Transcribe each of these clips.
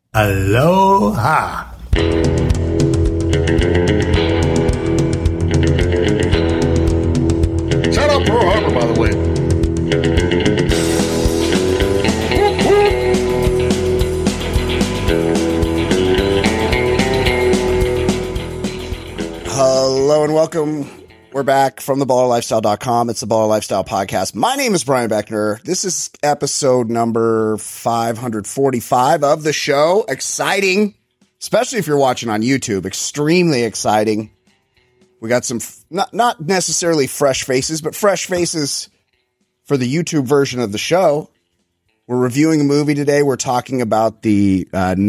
Aloha. Shout out Pearl Harbor, by the way. Hello and welcome. We're back from theballerlifestyle.com. It's the Baller Lifestyle Podcast. My name is Brian Beckner. This is episode number 545 of the show. Exciting, especially if you're watching on YouTube. Extremely exciting. We got some, not necessarily fresh faces, but fresh faces for the YouTube version of the show. We're reviewing a movie today. We're talking about the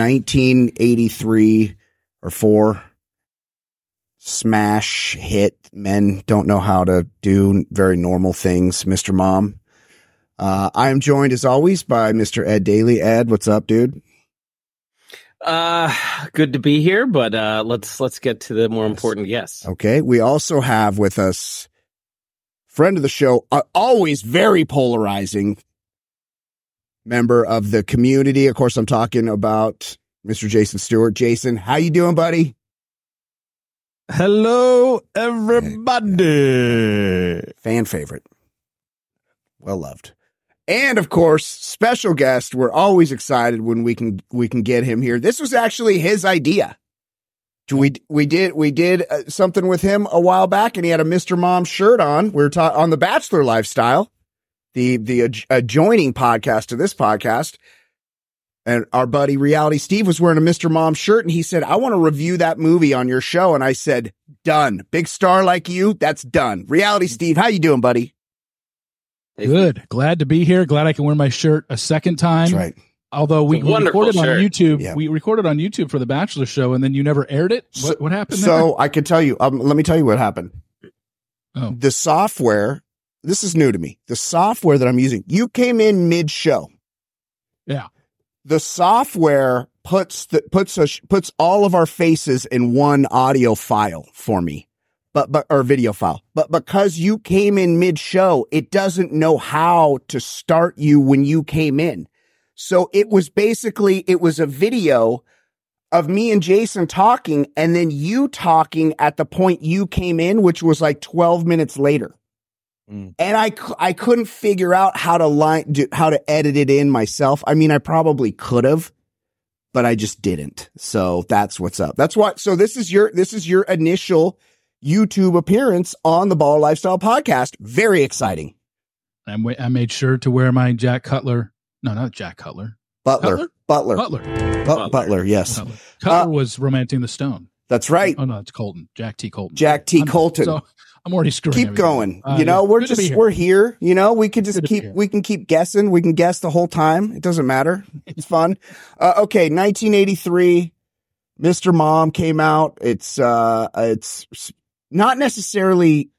1983 or 4 smash hit Men Don't Know How to Do Very Normal Things, Mr. Mom. I am joined as always by Mr. Ed Daly. Ed, what's up, dude? Good to be here, but let's get to the more important guests. Okay. We also have with us friend of the show, always very polarizing member of the community. Of course, I'm talking about Mr. Jason Stewart. Jason, how you doing, buddy? Hello, everybody. Fan favorite. Well loved. And of course, special guest. We're always excited when we can get him here. This was actually his idea. We did something with him a while back, and he had a Mr. Mom shirt on. We were on the Bachelor Lifestyle, the adjoining podcast to this podcast. And our buddy Reality Steve was wearing a Mr. Mom shirt, and he said, I want to review that movie on your show. And I said, done. Big star like you, that's done. Reality Steve, how you doing, buddy? Good. Glad to be here. Glad I can wear my shirt a second time. That's right. Although we recorded on YouTube. Yeah. We recorded on YouTube for the Bachelor show, and then you never aired it? What happened there? So I could tell you, let me tell you what happened. Oh. The software, this is new to me. The software that I'm using, you came in mid-show. Yeah. The software puts all of our faces in one audio file for me, or video file. But because you came in mid-show, it doesn't know how to start you when you came in. So it was a video of me and Jason talking, and then you talking at the point you came in, which was like 12 minutes later. And I couldn't figure out how to edit it in myself. I mean, I probably could have, but I just didn't. So that's what's up. That's why. So this is your initial YouTube appearance on the Baller Lifestyle Podcast. Very exciting. I made sure to wear my Jack Cutler. No, not Jack Cutler. Butler. Butler. Yes. Cutler, Cutler was Romancing the Stone. That's right. Oh no, it's Colton. Jack T. Colton. Colton. I'm already screwing. Keep going. We're here. We could just keep guessing. We can guess the whole time. It doesn't matter. It's fun. Okay. 1983, Mr. Mom came out. It's not necessarily,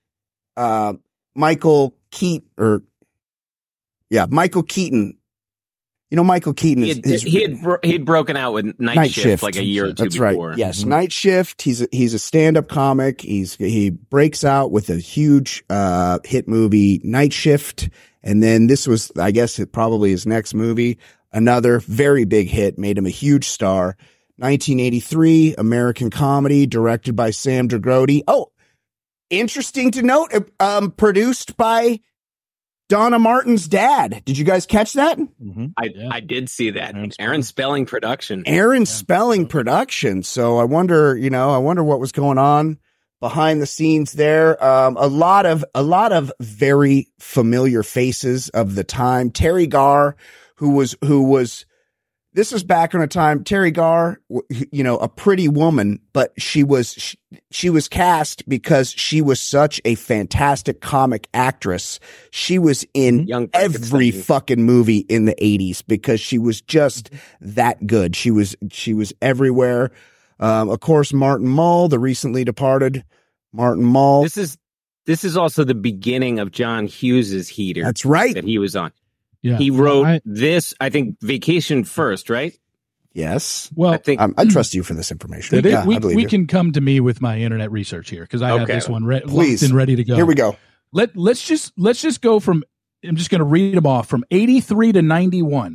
Michael Keaton. Michael Keaton. Michael Keaton he'd broken out with Night Shift like a year or two before. Right. Yes, Night Shift. He's a stand-up comic. He breaks out with a huge hit movie, Night Shift, and then this was, I guess, probably his next movie, another very big hit, made him a huge star. 1983 American comedy, directed by Sam Dragotti. Oh, interesting to note, produced by Donna Martin's dad. Did you guys catch that? Mm-hmm. I did see that. Aaron Spelling Production. Spelling Production. So I wonder what was going on behind the scenes there. A lot of very familiar faces of the time. Terry Garr, who was this was back in a time, Terry Garr, a pretty woman, but she was cast because she was such a fantastic comic actress. She was in every fucking movie in the 80s because she was just that good. She was everywhere. Of course, Martin Mull, the recently departed Martin Mull. This is also the beginning of John Hughes's Heater. That's right. That he was on. Yeah. He wrote this, I think, Vacation First, right? Yes. Well, I think I trust you for this information. We can come to me with my internet research here because I have this one locked and ready to go. Here we go. Let's just go from. I'm just going to read them off from 83 to 91.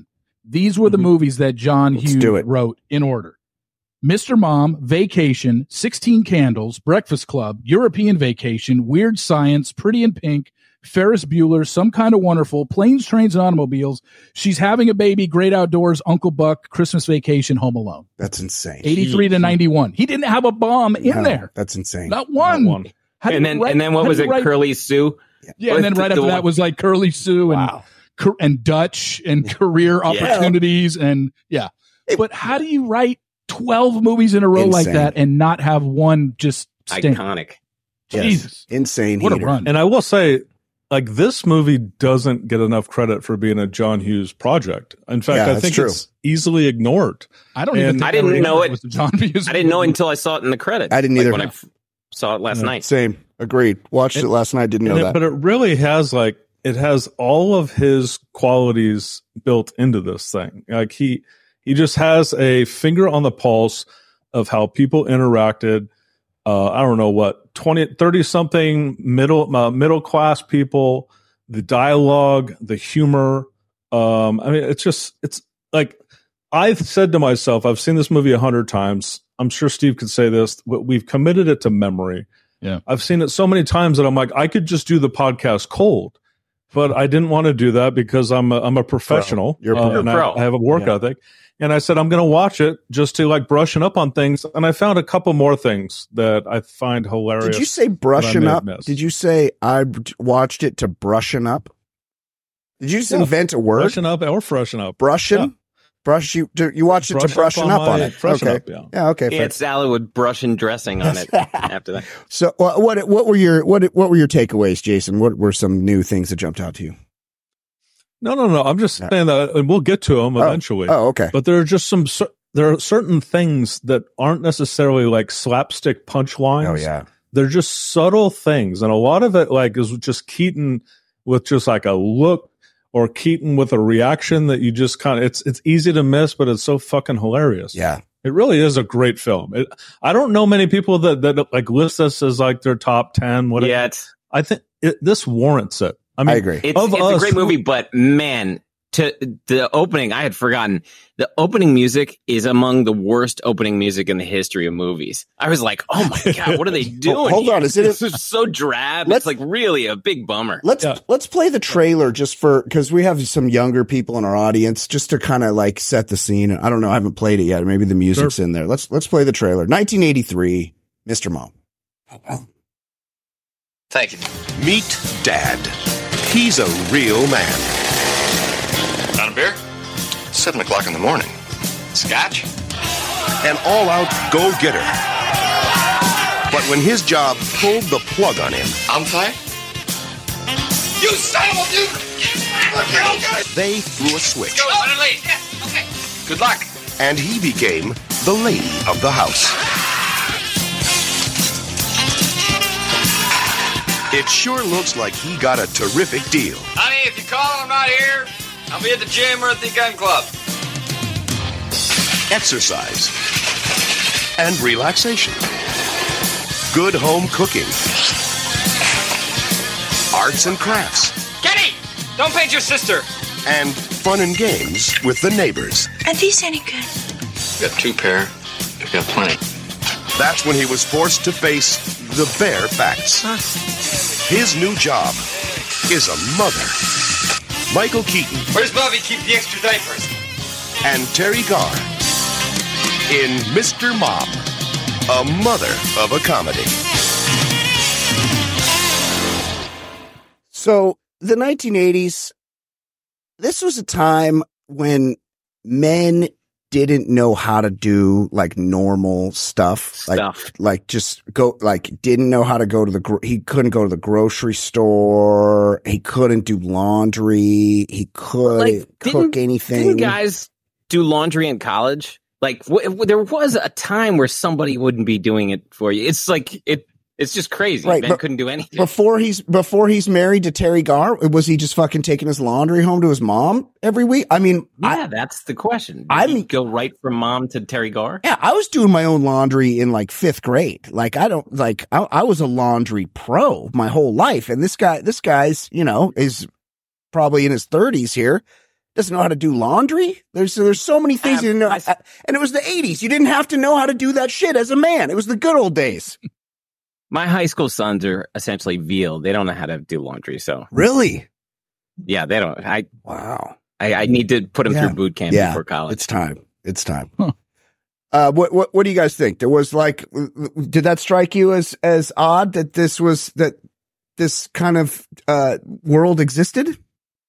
These were the movies that John Hughes wrote in order. Mr. Mom, Vacation, 16 Candles, Breakfast Club, European Vacation, Weird Science, Pretty in Pink, Ferris Bueller, Some Kind of Wonderful, Planes, Trains, and Automobiles, She's Having a Baby, Great Outdoors, Uncle Buck, Christmas Vacation, Home Alone. That's insane. 83 to 91. He didn't have a bomb in there. That's insane. Not one. And then what was it? Curly Sue? Yeah, and then right after that was like Curly Sue and Dutch and Career Opportunities and But how do you write 12 movies in a row like that and not have one just stink? Iconic? Jesus. Insane. What a run. And I will say, like, this movie doesn't get enough credit for being a John Hughes project. In fact, I think it's easily ignored. I didn't know it was a John Hughes. I didn't know until I saw it in the credits. I didn't either. When I saw it last night. Same. Agreed. Watched it last night. Didn't know that. But it really has, like, it has all of his qualities built into this thing. Like, he just has a finger on the pulse of how people interacted. I don't know what, 30 something middle class people, the dialogue, the humor. I mean, it's like, I've said to myself, I've seen this movie 100 times. I'm sure Steve could say this. We've committed it to memory. Yeah. I've seen it so many times that I'm like, I could just do the podcast cold, but I didn't want to do that because I'm a professional. You're a pro. I have a work ethic. And I said, I'm going to watch it just to like brushing up on things. And I found a couple more things that I find hilarious. Did you say brushing up? Did you say I watched it to brushing up? Did you just invent a word? Brushing up or freshen up? Brushing? Yeah. You watched it to brushing up on it. Okay. Up, yeah. Okay. He had salad with brush and dressing on it after that. So what were your takeaways, Jason? What were some new things that jumped out to you? No. I'm just saying that, and we'll get to them eventually. Oh, okay. But there are just there are certain things that aren't necessarily like slapstick punchlines. Oh, yeah. They're just subtle things. And a lot of it like is just Keaton with just like a look or Keaton with a reaction that you just kind of, it's easy to miss, but it's so fucking hilarious. Yeah. It really is a great film. I don't know many people that like list this as like their top 10. I think this warrants it. I mean, I agree. It's a great movie, but man, to the opening, I had forgotten. The opening music is among the worst opening music in the history of movies. I was like, oh my God, what are they doing? Hold on. This is so drab. It's like really a big bummer. Let's play the trailer just because we have some younger people in our audience, just to kind of like set the scene. I don't know. I haven't played it yet. Maybe the music's in there. Let's play the trailer. 1983, Mr. Mom. Thank you. Meet Dad. He's a real man. Not a beer? 7 o'clock in the morning. Scotch? An all-out go-getter. But when his job pulled the plug on him... I'm fired? You son of a dude! They threw a switch. Go, running late. Yeah, okay. Good luck. And he became the lady of the house. It sure looks like he got a terrific deal. Honey, if you call and I'm not here, I'll be at the gym or at the gun club. Exercise. And relaxation. Good home cooking. Arts and crafts. Kenny! Don't paint your sister! And fun and games with the neighbors. Are these any good? We've got 2 pair. We've got plenty. That's when he was forced to face the bare facts. His new job is a mother. Michael Keaton. Where's Bobby keep the extra diapers? And Terry Garr in Mr. Mom, a mother of a comedy. So the 1980s, this was a time when men didn't know how to do like normal stuff. Like just go, like didn't know how to go to he couldn't go to the grocery store. He couldn't do laundry. He couldn't cook anything. Didn't guys do laundry in college? Like there was a time where somebody wouldn't be doing it for you. It's like, it's just crazy. Right, Ben couldn't do anything. Before he's married to Terry Garr, was he just fucking taking his laundry home to his mom every week? I mean, that's the question. Did he go right from mom to Terry Garr? Yeah, I was doing my own laundry in like 5th grade. Like I was a laundry pro my whole life. And this guy's, is probably in his 30s here, Doesn't know how to do laundry. There's so many things you didn't know. And it was the 80s. You didn't have to know how to do that shit as a man. It was the good old days. My high school sons are essentially veal. They don't know how to do laundry. So really, yeah, they don't. Wow. I need to put them through boot camp before college. It's time. Huh. What do you guys think? There was did that strike you as odd that this kind of world existed?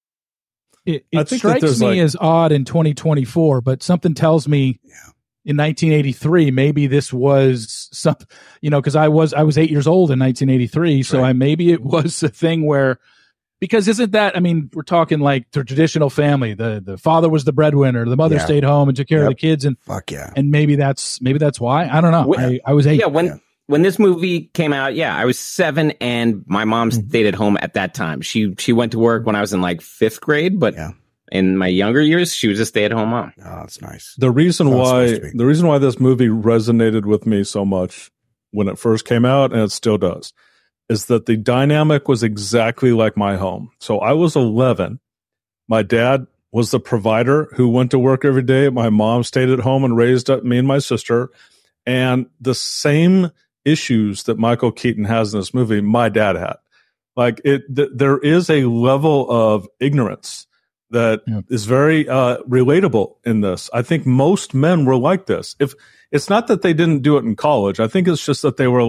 It strikes me as odd in 2024, but something tells me in 1983 maybe this was something, because I was 8 years old in 1983, so maybe it was a thing where, because isn't that, I mean, we're talking like the traditional family, the father was the breadwinner, the mother stayed home and took care of the kids, and and maybe that's why. I don't know. I was 8. When this movie came out, I was 7, and my mom stayed at home at that time. She went to work when I was in like 5th grade, but in my younger years, she was a stay-at-home mom. Oh, that's nice. The reason why this movie resonated with me so much when it first came out, and it still does, is that the dynamic was exactly like my home. So I was 11. My dad was the provider who went to work every day. My mom stayed at home and raised up me and my sister. And the same issues that Michael Keaton has in this movie, my dad had. There is a level of ignorance that is very relatable in this. I think most men were like this. If it's not that they didn't do it in college, I think it's just that they were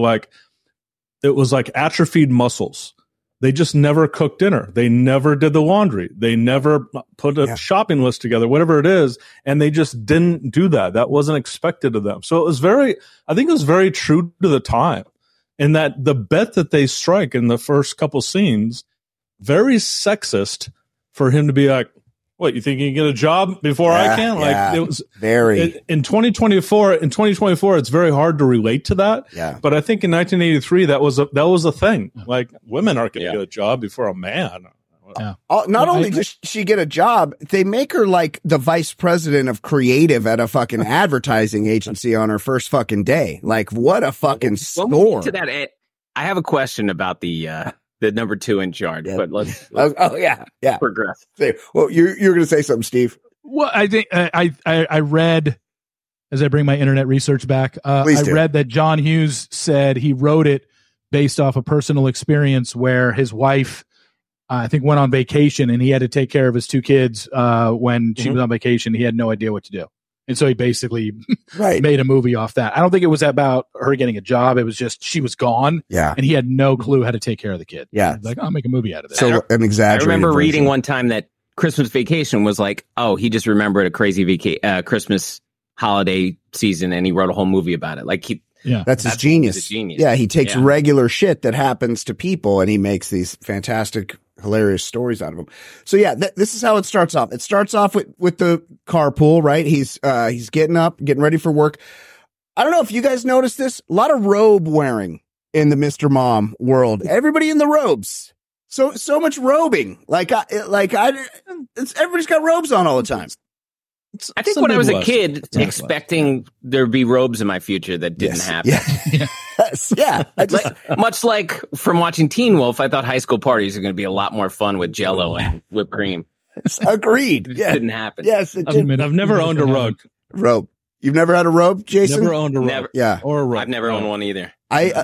it was like atrophied muscles. They just never cooked dinner. They never did the laundry. They never put a shopping list together, whatever it is. And they just didn't do that. That wasn't expected of them. So it was I think it was very true to the time, in that the bet that they strike in the first couple scenes, very sexist for him to be like, what, you think you can get a job before I can? It was very in 2024. In 2024, it's very hard to relate to that. Yeah. But I think in 1983, that was a thing. Like, women aren't going to get a job before a man. Yeah. Not only does she get a job, they make her like the vice president of creative at a fucking advertising agency on her first fucking day. Like, what a fucking score. To that, I have a question about the number 2 in charge, but let's progress. Well, you're going to say something, Steve. Well, I think I read, as I bring my internet research back, I read that John Hughes said he wrote it based off a personal experience where his wife, I think, went on vacation and he had to take care of his 2 kids when she was on vacation. He had no idea what to do. And so he basically made a movie off that. I don't think it was about her getting a job. It was just she was gone. Yeah. And he had no clue how to take care of the kid. Yeah. Like, I'll make a movie out of this. So an exaggerated I remember version. reading one time that Christmas Vacation was like, oh, he just remembered a crazy Christmas holiday season and he wrote a whole movie about it. Like, that's his genius. Yeah. He takes regular shit that happens to people and he makes these fantastic, hilarious stories out of them. So this is how it starts off. It starts off with the carpool, right? He's getting up, getting ready for work. I don't know if you guys noticed this. A lot of robe wearing in the Mr. Mom world. Everybody in the robes. So much robing. Everybody's got robes on all the time. I think when I was a kid, expecting there'd be robes in my future that didn't happen. Yeah. Much like from watching Teen Wolf, I thought high school parties are going to be a lot more fun with Jell-O and whipped cream. Agreed. It didn't happen. Yes, it did. I've never owned a robe. You've never had a robe, Jason? Never owned a robe. Or a robe. I've never owned one either.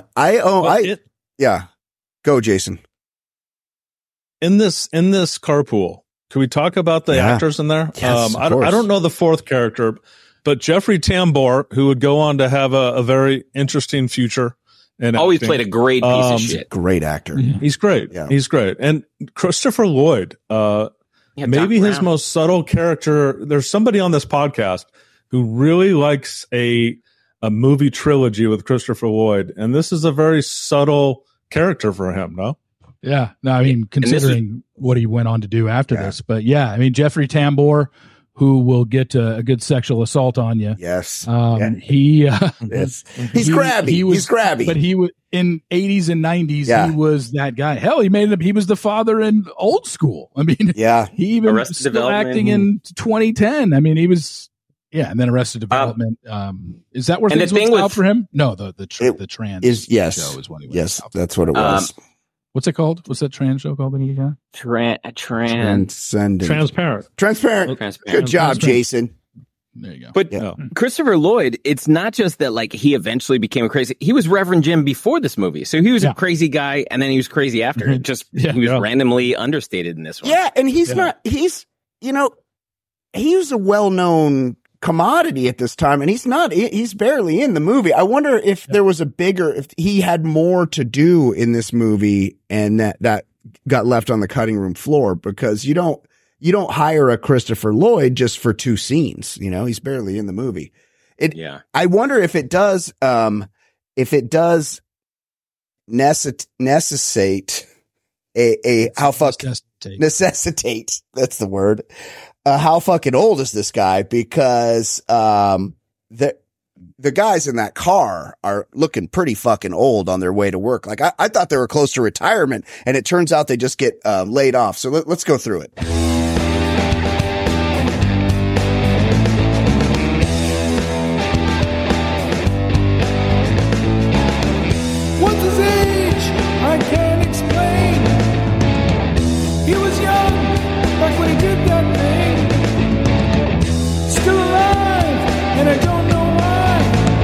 Go, Jason. In this carpool, can we talk about the actors in there? Yes, I don't know the 4th character, but Jeffrey Tambor, who would go on to have a very interesting future. And always played a great piece of shit. Great actor. Yeah. He's great. Yeah. He's great. And Christopher Lloyd, maybe his most subtle character. There's somebody on this podcast who really likes a movie trilogy with Christopher Lloyd. And this is a very subtle character for him, no? Yeah. No, I mean, considering what he went on to do after this. But I mean, Jeffrey Tambor, who will get a good sexual assault on you. Yes. He's crabby. He's crabby. But he was in 80s and 90s. He was that guy. Hell, he was the father in Old School. I mean, he even was still acting in 2010. I mean, he was. Yeah, and then Arrested Development. Is that where things went out for him? No, the trans show is when he was. Yes, that's what it was. What's it called? What's that trans show called again? Transparent. Good job, Jason. There you go. But Christopher Lloyd, it's not just that like he eventually became crazy. He was Reverend Jim before this movie. So he was a crazy guy and then he was crazy after. It just he was randomly understated in this one. Yeah, and he was a well-known commodity at this time, and he's barely in the movie. I wonder if there was if he had more to do in this movie and that got left on the cutting room floor, because you don't hire a Christopher Lloyd just for 2 scenes. He's barely in the movie. I wonder if it does necessitate necessitate. That's the word. How fucking old is this guy? Because the guys in that car are looking pretty fucking old on their way to work. Like I thought they were close to retirement, and it turns out they just get laid off. So let's go through it. What's his age? I can't explain. He was young back when he did that thing. Still alive, and I don't know why.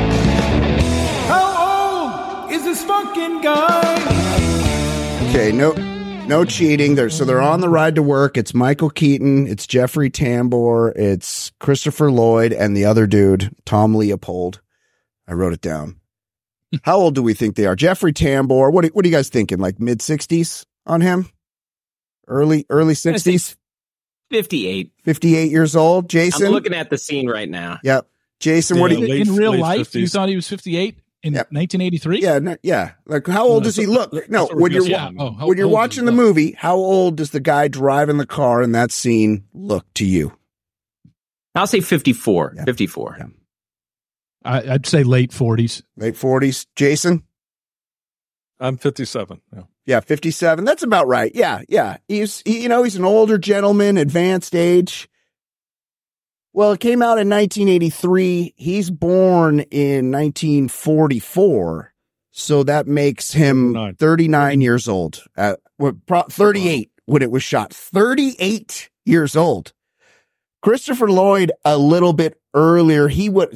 How old is this fucking guy? Okay, no cheating. They're on the ride to work. It's Michael Keaton, it's Jeffrey Tambor, it's Christopher Lloyd, and the other dude, Tom Leopold. I wrote it down. How old do we think they are? Jeffrey Tambor. What are you guys thinking? Like mid-60s on him? Early 60s? 58. 58 years old. Jason? I'm looking at the scene right now. Yep. Jason, what do you in real life? 50s. You thought he was 58 in 1983? Yeah. Like, how old does he look? No, when you're watching the movie, how old does the guy driving the car in that scene look to you? I'll say 54. Yeah. 54. Yeah. I'd say late 40s. Late 40s. Jason? I'm 57. Yeah, 57. That's about right. Yeah. He's an older gentleman, advanced age. Well, it came out in 1983. He's born in 1944. So that makes him 39 years old. 38 when it was shot. 38 years old. Christopher Lloyd, a little bit earlier. He would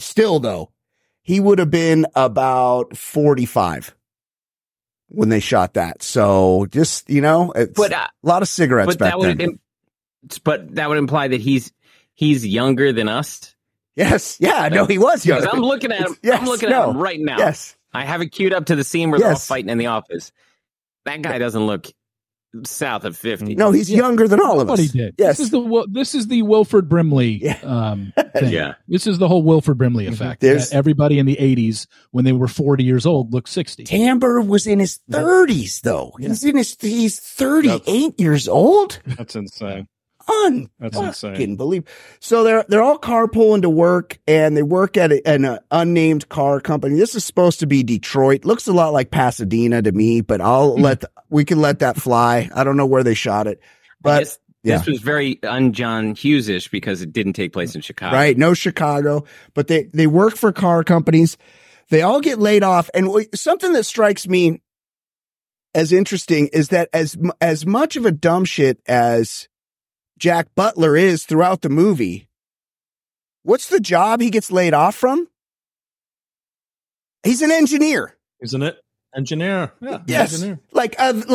have been about 45 when they shot that. So just, it's a lot of cigarettes back then. But that would imply that he's younger than us. Yes. Yeah. No, he was younger. I'm looking at him. Yes, I'm looking at him right now. Yes. I have it queued up to the scene where they're all fighting in the office. That guy doesn't look south of 50. No, he's younger than all of us. What he did. Yes. This is the Wilford Brimley thing. Yeah. This is the whole Wilford Brimley effect. Everybody in the 80s, when they were 40 years old, looked 60. Tambor was in his 30s, though. Yeah. He's 38 years old. That's insane. That's insane. Believe. So they're all carpooling to work, and they work at an unnamed car company. This is supposed to be Detroit. Looks a lot like Pasadena to me, but we can let that fly. I don't know where they shot it, but this was very un-John Hughes-ish because it didn't take place in Chicago. Right. No Chicago, but they work for car companies. They all get laid off. And something that strikes me as interesting is that as much of a dumb shit as Jack Butler is throughout the movie, what's the job he gets laid off from? He's an engineer. Isn't it? Engineer. Yeah. Yes. Engineer. Like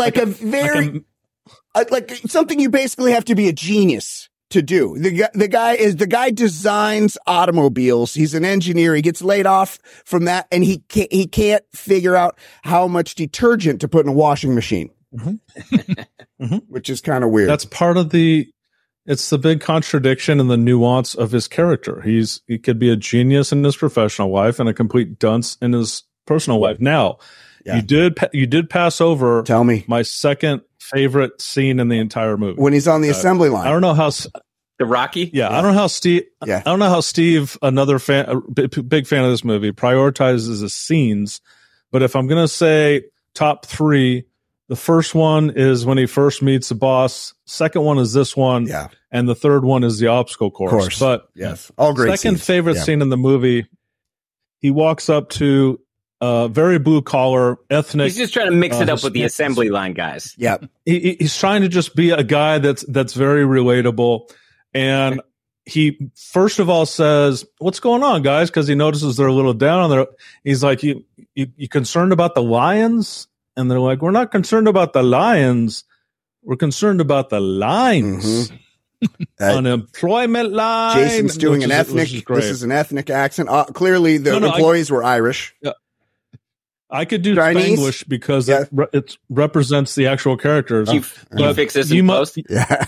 something you basically have to be a genius to do. The guy designs automobiles. He's an engineer. He gets laid off from that, and he can't figure out how much detergent to put in a washing machine, which is kind of weird. That's part of it's the big contradiction and the nuance of his character. He could be a genius in his professional life and a complete dunce in his personal life. Now, you did pass over. Tell me my second favorite scene in the entire movie when he's on the assembly line. I don't know how the Rocky. Yeah, I don't know how Steve. Yeah. I don't know how Steve, another big fan of this movie, prioritizes his scenes. But if I'm gonna say top 3. The first one is when he first meets the boss. Second one is this one. Yeah. And the third one is the obstacle course. But yes, all great second scenes. favorite scene in the movie, he walks up to very blue collar, ethnic. He's just trying to mix it up with the assembly line guys. Yeah, he's trying to just be a guy that's very relatable. And he first of all says, "What's going on, guys?" Because he notices they're a little down on their. He's like, "You concerned about the Lions?" And they're like, "We're not concerned about the Lions. We're concerned about the lines." Mm-hmm. Unemployment line. Jason's doing an ethnic. This is an ethnic accent. Clearly, the employees were Irish. Yeah. I could do Chinese? Spanglish because it represents the actual characters. You fix this in post? Yeah.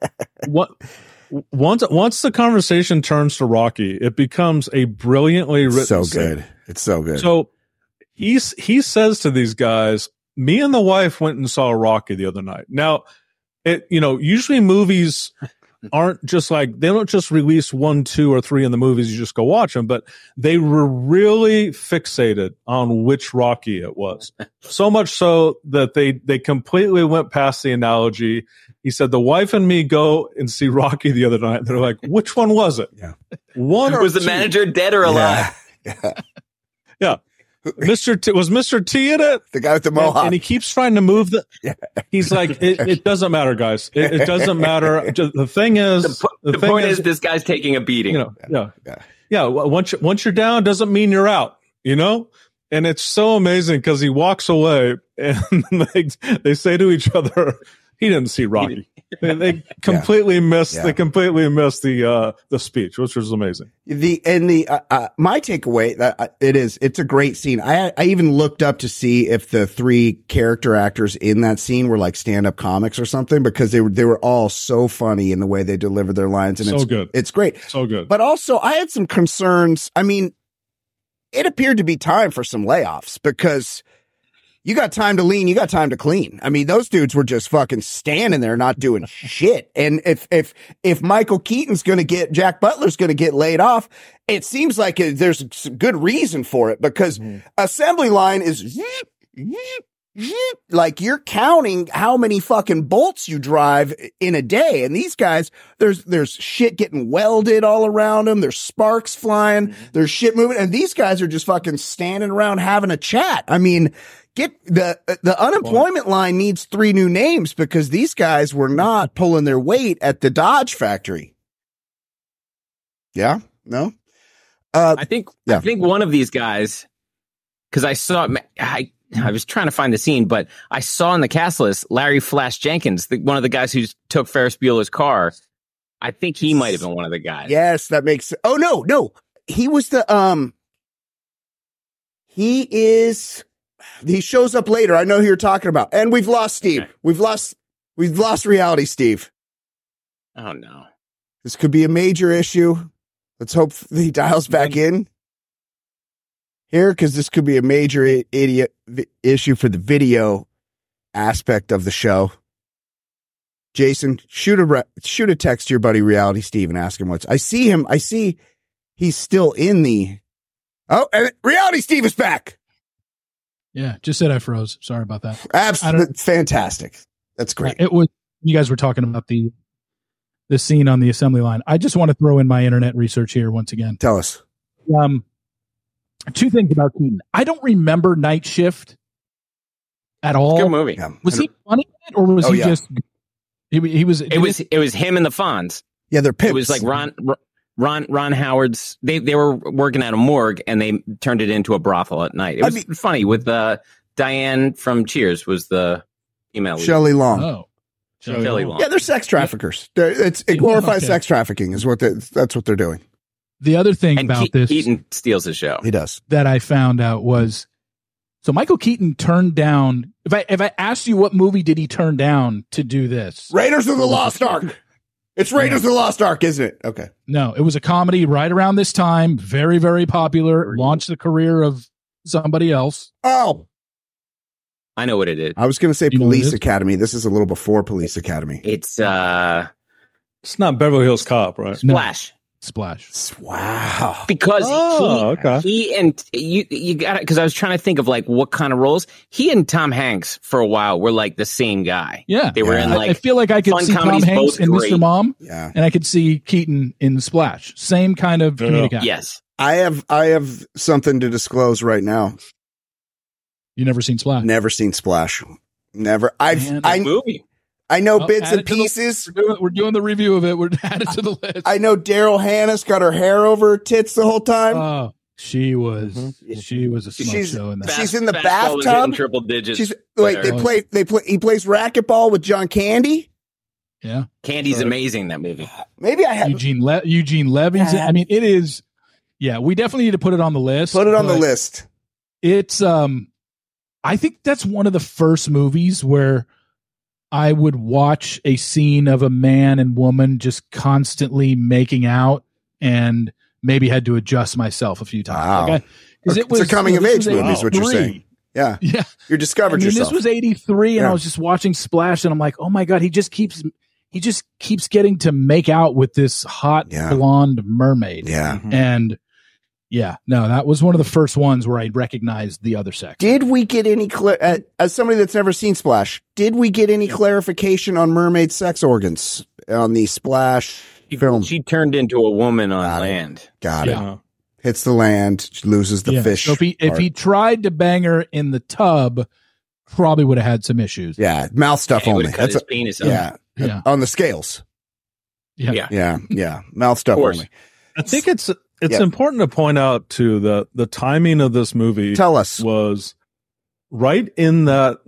Once the conversation turns to Rocky, it becomes a brilliantly written. So scene. good. It's so good. So he says to these guys, "Me and the wife went and saw Rocky the other night." Now, usually movies aren't just like, they don't just release 1, 2, or 3 in the movies. You just go watch them, but they were really fixated on which Rocky it was. So much so that they completely went past the analogy. He said, "The wife and me go and see Rocky the other night." They're like, "Which one was it?" Yeah. One or was the two? manager dead or alive? Yeah. Was Mr. T in it? The guy with the mohawk. And he keeps trying to move he's like, it doesn't matter, guys. It doesn't matter. The thing is, the point is this guy's taking a beating. Yeah. Once you're down, doesn't mean you're out, And it's so amazing because he walks away and they say to each other, he didn't see Rocky. They completely missed. Yeah. They completely missed the speech, which was amazing. My takeaway it's a great scene. I even looked up to see if the 3 character actors in that scene were like stand-up comics or something, because they were all so funny in the way they delivered their lines, and so good. It's great. So good. But also, I had some concerns. I mean, it appeared to be time for some layoffs, because you got time to lean, you got time to clean. I mean, those dudes were just fucking standing there not doing shit. And if Michael Keaton's going to Jack Butler's going to get laid off, it seems like there's some good reason for it, because assembly line is like, you're counting how many fucking bolts you drive in a day. And these guys, there's shit getting welded all around them. There's sparks flying. There's shit moving. And these guys are just fucking standing around having a chat. I mean, the unemployment line needs 3 new names, because these guys were not pulling their weight at the Dodge factory. Yeah? No? I think one of these guys, because I saw, I was trying to find the scene, but I saw in the cast list Larry Flash Jenkins, one of the guys who took Ferris Bueller's car. I think he might have been one of the guys. Yes, that makes. Oh no, he was the He shows up later. I know who you're talking about, and we've lost Steve. Okay. We've lost reality, Steve. Oh no, this could be a major issue. Let's hope he dials back in here, because this could be a major issue for the video aspect of the show. Jason, shoot a text to your buddy Reality Steve and ask him I see he's still in the. Oh, and Reality Steve is back. Yeah, just said I froze. Sorry about that. Absolutely fantastic. That's great. It was. You guys were talking about the scene on the assembly line. I just want to throw in my internet research here once again. Tell us. 2 things about Keaton. I don't remember Night Shift at all. Good movie. Yeah. Was he funny in it, or was he just? He was. It was him and the Fonz. Yeah, they're pimps. It was like Ron Howard's. They were working at a morgue, and they turned it into a brothel at night. It was funny with Diane from Cheers was the female lead. Shelley Long. Oh, Shelley Long. Yeah, they're sex traffickers. It glorifies sex trafficking is that's what they're doing. The other thing about this, Keaton steals the show. He does. That I found out was, so Michael Keaton turned down. If I asked you what movie did he turn down to do this, Raiders of the Lost Ark. It's Raiders of the Lost Ark, isn't it? Okay. No, it was a comedy right around this time. Very, very popular. Launched the career of somebody else. Oh, I know what it is. I was going to say Police Academy. This is a little before Police Academy. It's not Beverly Hills Cop, right? Splash. Wow. Because he and you got it. Because I was trying to think of like what kind of roles he and Tom Hanks for a while were like the same guy. Yeah, they were in like. I feel like I could see Tom Hanks in Mr. Mom. Yeah, and I could see Keaton in Splash. Same kind of comedic actor. Yes. I have something to disclose right now. You never seen Splash? Never seen Splash. Never. I know bits and pieces. We're doing the review of it. We're added to the list. I know Daryl Hannah's got her hair over her tits the whole time. Oh, she was a smoke show in that. She's in the bathtub. Triple digits. He plays racquetball with John Candy. Yeah. Candy's amazing in that movie. Maybe I have Eugene Levy's. I mean, it is. Yeah, we definitely need to put it on the list. Put it on the list. It's I think that's one of the first movies where I would watch a scene of a man and woman just constantly making out and maybe had to adjust myself a few times. Wow. Like it's a coming of age movie is what you're saying. Yeah. Yeah. You discovered yourself. This was 83 and I was just watching Splash and I'm like, oh my God, he just keeps getting to make out with this hot blonde mermaid. Yeah. And that was one of the first ones where I recognized the other sex. Did we get any as somebody that's never seen Splash, did we get any clarification on mermaid sex organs on the Splash film? She turned into a woman on land. Got it. Hits the land, she loses the fish. So if he tried to bang her in the tub, probably would have had some issues. Yeah, mouth stuff only. That's his penis. Yeah. On the scales. Yeah. Mouth stuff only. I think it's important to point out too that the timing of this movie was right in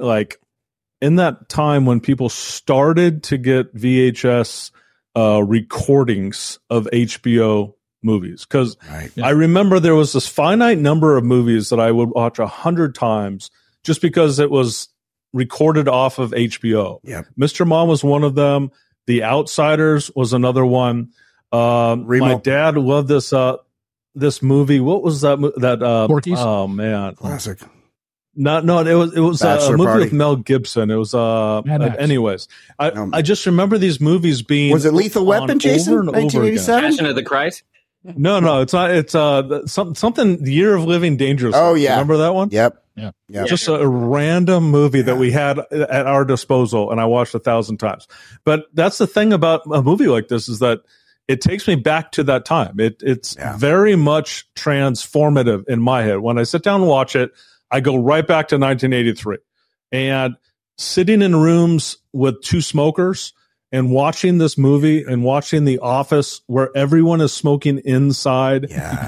that time when people started to get VHS recordings of HBO movies. Because I remember there was this finite number of movies that I would watch 100 times just because it was recorded off of HBO. Yeah. Mr. Mom was one of them. The Outsiders was another one. My dad loved this movie. What was that? Porky's? Oh man, classic. No, it was a movie with Mel Gibson. It was anyways. I just remember these movies being. Was it Lethal Weapon, Jason? 1987. Passion of the Christ. No, it's not. It's something. The Year of Living Dangerously. Oh yeah, remember that one? Yep. Yeah. Just a random movie that we had at our disposal, and I watched 1,000 times. But that's the thing about a movie like this is that it takes me back to that time. It's very much transformative in my head. When I sit down and watch it, I go right back to 1983. And sitting in rooms with two smokers and watching this movie and watching The Office where everyone is smoking inside. Yeah.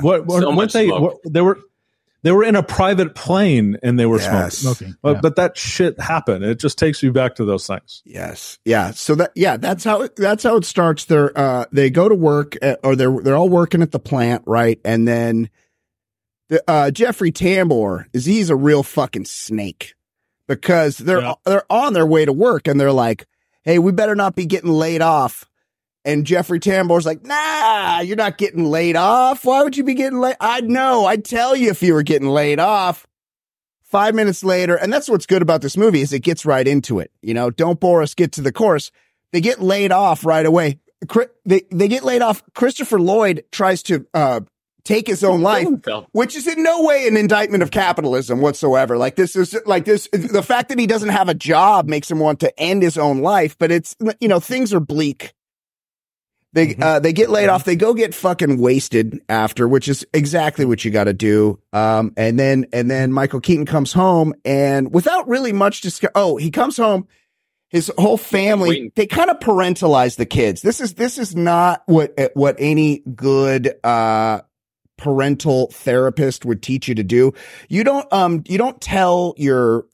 They were in a private plane and they were smoking. But that shit happened. It just takes you back to those things. Yes. Yeah. So that's how it starts. They go to work or they're all working at the plant. Right. And then Jeffrey Tambor he's a real fucking snake because they're on their way to work and they're like, hey, we better not be getting laid off. And Jeffrey Tambor's like, nah, you're not getting laid off. Why would you be getting laid? I'd know. I'd tell you if you were getting laid off. 5 minutes later, and that's what's good about this movie is it gets right into it. You know, don't bore us, get to the course. They get laid off right away. They get laid off. Christopher Lloyd tries to take his own life, which is in no way an indictment of capitalism whatsoever. The fact that he doesn't have a job makes him want to end his own life, but it's, things are bleak. They get laid off. They go get fucking wasted after, which is exactly what you got to do. And then Michael Keaton comes home and without really much he comes home. His whole family, they kind of parentalize the kids. This is not what any good, parental therapist would teach you to do. You don't tell your,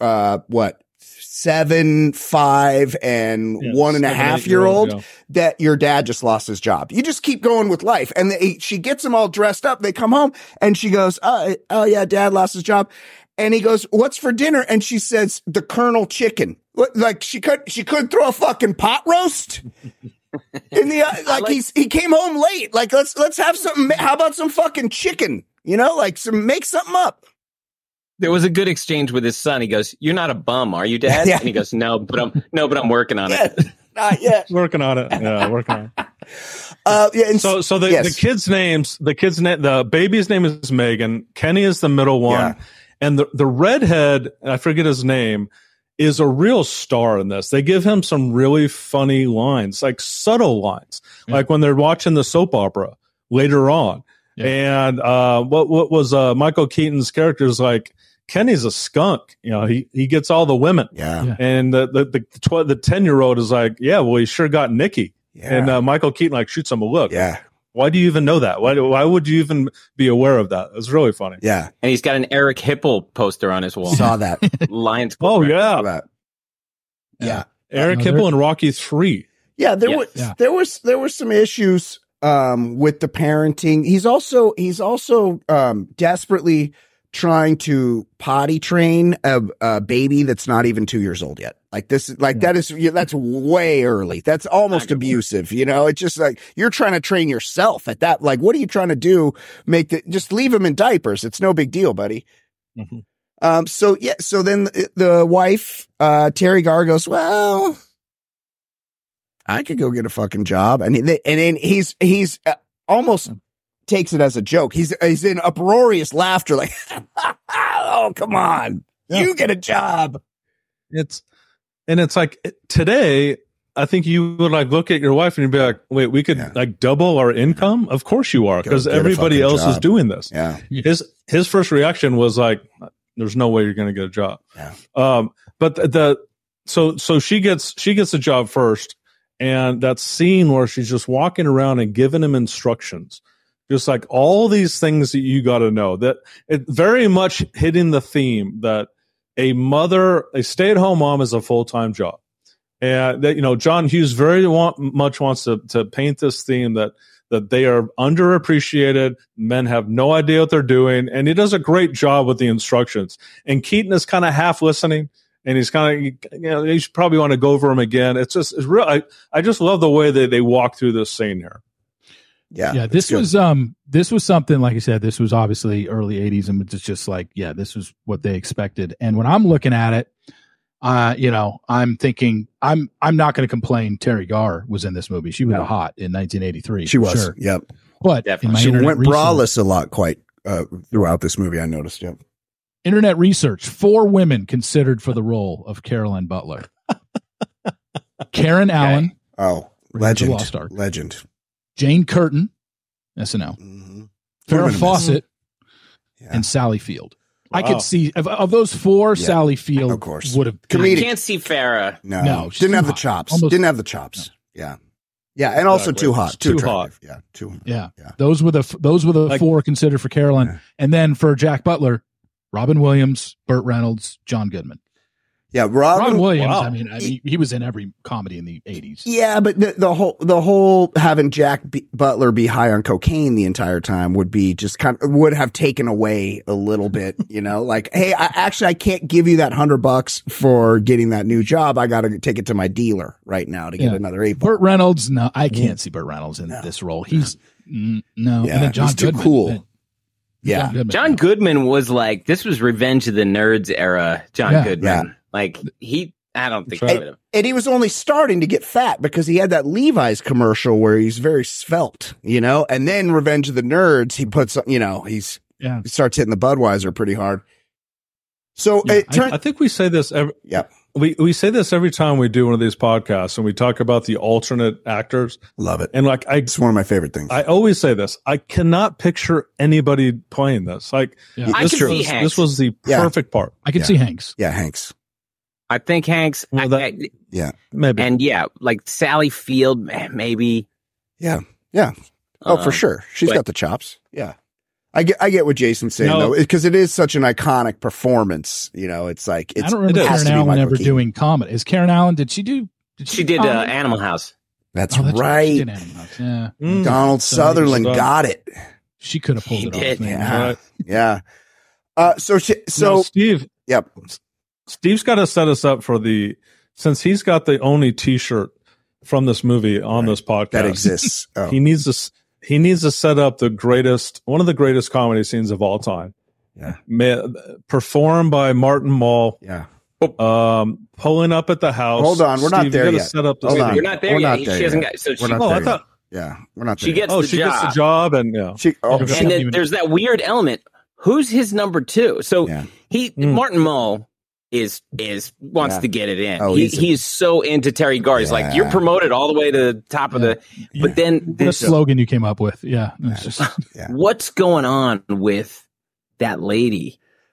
7, 5, and 1.5-year-old that your dad just lost his job. You just keep going with life. And she gets them all dressed up. They come home and she goes, oh yeah, dad lost his job. And he goes, what's for dinner? And she says, the Colonel chicken. Like she could throw a fucking pot roast in the, he came home late. Like, let's have something. How about some fucking chicken? Make something up. There was a good exchange with his son. He goes, "You're not a bum, are you, Dad?" And he goes, "No, but I'm working on it." Not yet. Working on it. Yeah, working on it. So the kids' names, the baby's name is Megan. Kenny is the middle one, and the redhead, I forget his name, is a real star in this. They give him some really funny lines, like subtle lines, like when they're watching the soap opera later on. And what was Michael Keaton's character is like. Kenny's a skunk. You know, he gets all the women. Yeah. And the 10-year-old is like, yeah, well, he sure got Nikki. Yeah. And Michael Keaton like shoots him a look. Yeah. Why do you even know that? Why would you even be aware of that? It's really funny. Yeah. And he's got an Eric Hipple poster on his wall. Saw that. Lions. Oh yeah. Yeah. Eric Hipple in Rocky 3. Yeah, there were some issues with the parenting. He's also desperately trying to potty train a baby that's not even 2 years old yet. That's way early. That's almost abusive. You know, it's just like you're trying to train yourself at that. Like, what are you trying to do? Just leave him in diapers. It's no big deal, buddy. Mm-hmm. So then the wife, Terry Garr goes, well, I could go get a fucking job. And then he's almost takes it as a joke. He's in uproarious laughter. Like, oh, come on. Yeah. You get a job. It's like today, I think you would like look at your wife and you'd be like, wait, we could like double our income. Of course you are. Because everybody else is doing this. Yeah. His first reaction was like, there's no way you're going to get a job. Yeah. But so she gets a job first. And that scene where she's just walking around and giving him instructions, just like all these things that you got to know, that it very much hitting the theme that a stay-at-home mom is a full-time job. And that, you know, John Hughes very much wants to paint this theme that they are underappreciated. Men have no idea what they're doing. And he does a great job with the instructions. And Keaton is kind of half listening. And he's kind of, you know, you should probably want to go over him again. It's real. I just love the way that they walk through this scene here. Yeah. This was something, like I said, this was obviously early 80s, and it's just like, yeah, this was what they expected. And when I'm looking at it, you know, I'm thinking, I'm not going to complain. Terry Garr was in this movie. She was hot in 1983. She was. Sure. Yep. But she went braless a lot throughout this movie. I noticed. Yep. Internet research: 4 women considered for the role of Caroline Butler. Karen Allen. Oh, legend. Jane Curtin, SNL. Mm-hmm. Farrah Fawcett, and Sally Field. Wow. I could see of those 4, Sally Field, of course, would have. I can't see Farrah. No, didn't have the chops. Didn't have the chops. No. Yeah, and also too hot. Too hot. Yeah, too hot. Yeah. Those were the like, 4 considered for Caroline, and then for Jack Butler, Robin Williams, Burt Reynolds, John Goodman. Yeah, Robin Williams. Wow. I mean, he was in every comedy in the 80s. Yeah, but the whole having Jack Butler be high on cocaine the entire time would be just would have taken away a little bit. You know, like, hey, I can't give you that $100 for getting that new job. I got to take it to my dealer right now to get another 8. Burt Reynolds. No, I can't see Burt Reynolds in this role. He's no. Yeah, and then John he's too Goodman, cool. John Goodman was like, this was Revenge of the Nerds era. John Goodman. Yeah. Like I don't think he would have. And he was only starting to get fat because he had that Levi's commercial where he's very svelte, you know, and then Revenge of the Nerds, he puts, you know, he starts hitting the Budweiser pretty hard. So I think we say this we say this every time we do one of these podcasts and we talk about the alternate actors. Love it. And like it's one of my favorite things. I always say this. I cannot picture anybody playing this. Like this was the perfect part. I can see Hanks. Yeah, Hanks. I think Hanks. Maybe. And like Sally Field, maybe. Yeah. Oh, for sure. She's got the chops. Yeah. I get what Jason's saying though, because it is such an iconic performance. You know, it's like I don't remember Karen Allen ever doing comedy. Is Karen Allen? Did she do? She did Animal House. That's right. She did Animal House. Yeah. Donald Sutherland got it. She could have pulled it off. Yeah. Yeah. So Steve. Yep. Steve's got to set us up for since he's got the only T-shirt from this movie on this podcast that exists. Oh. He needs to set up one of the greatest comedy scenes of all time. Yeah. Performed by Martin Mull. Yeah. Pulling up at the house. Hold on, we're not there yet. Set up You're not there yet. She hasn't got. So we're not there yet. Yeah, we're not there. She gets the job. She gets the job, and and then there's that weird element. Who's his number 2? So Martin Mull wants to get it in. He's so into Terry Garr. He's like, you're promoted all the way to the top of the. But then the slogan you came up with, what's going on with that lady?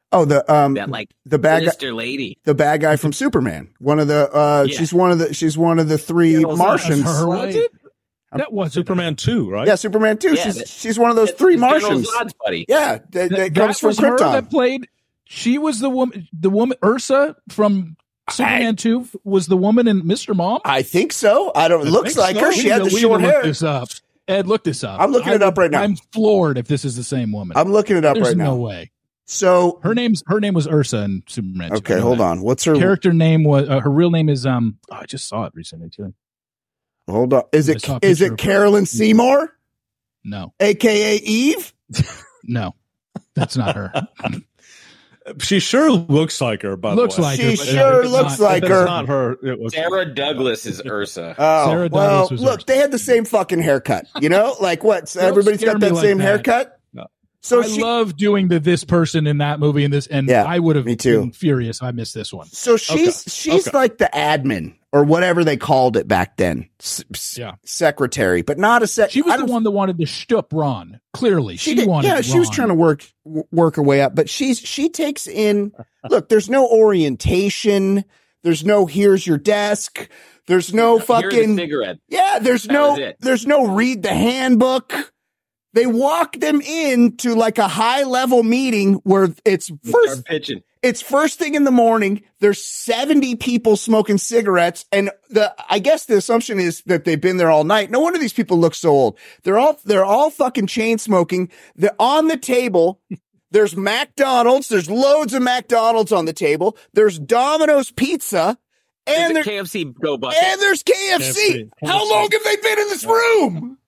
Oh, the bad Mr. Lady, the bad guy from Superman. One of the she's one of the three Martians. That was Superman 2, right? Yeah, Superman 2. Yeah, she's one of those three Martians. Zod's buddy. Yeah, that comes from Krypton. That played. She was the woman. The woman Ursa from Superman 2 was the woman in Mr. Mom. I think so. Looks like her. She had the short hair. Look this up. Ed, look this up. I'm looking it up right now. I'm floored if this is the same woman. I'm looking it up right now. There's no way. So her name was Ursa in Superman 2. Okay, hold on. What's her character name? Was her real name is I just saw it recently too. Hold on. Is it Carolyn Seymour? No. AKA Eve? No. That's not her. She sure looks like her, by the way. Looks like her. It's not her. Sarah Douglas is Ursa. Oh, Sarah Douglas was Ursa. They had the same fucking haircut. You know? Like what? Everybody's got that same haircut? No. So I love doing this person in that movie and I would have been furious if I missed this one. So she's like the admin or whatever they called it back then. Secretary, but not a She was the one that wanted to shtup Ron. Clearly, she wanted. Yeah, she was trying to work her way up, but she takes in. Look, there's no orientation. There's no here's your desk. There's no fucking here's a cigarette. Yeah, there's no read the handbook. They walk them into like a high level meeting where it's first thing in the morning. There's 70 people smoking cigarettes. And I guess the assumption is that they've been there all night. No wonder these people look so old. They're all fucking chain smoking. They're on the table. There's McDonald's. There's loads of McDonald's on the table. There's Domino's Pizza. And there's KFC Go Bucket. And there's KFC. How long have they been in this room?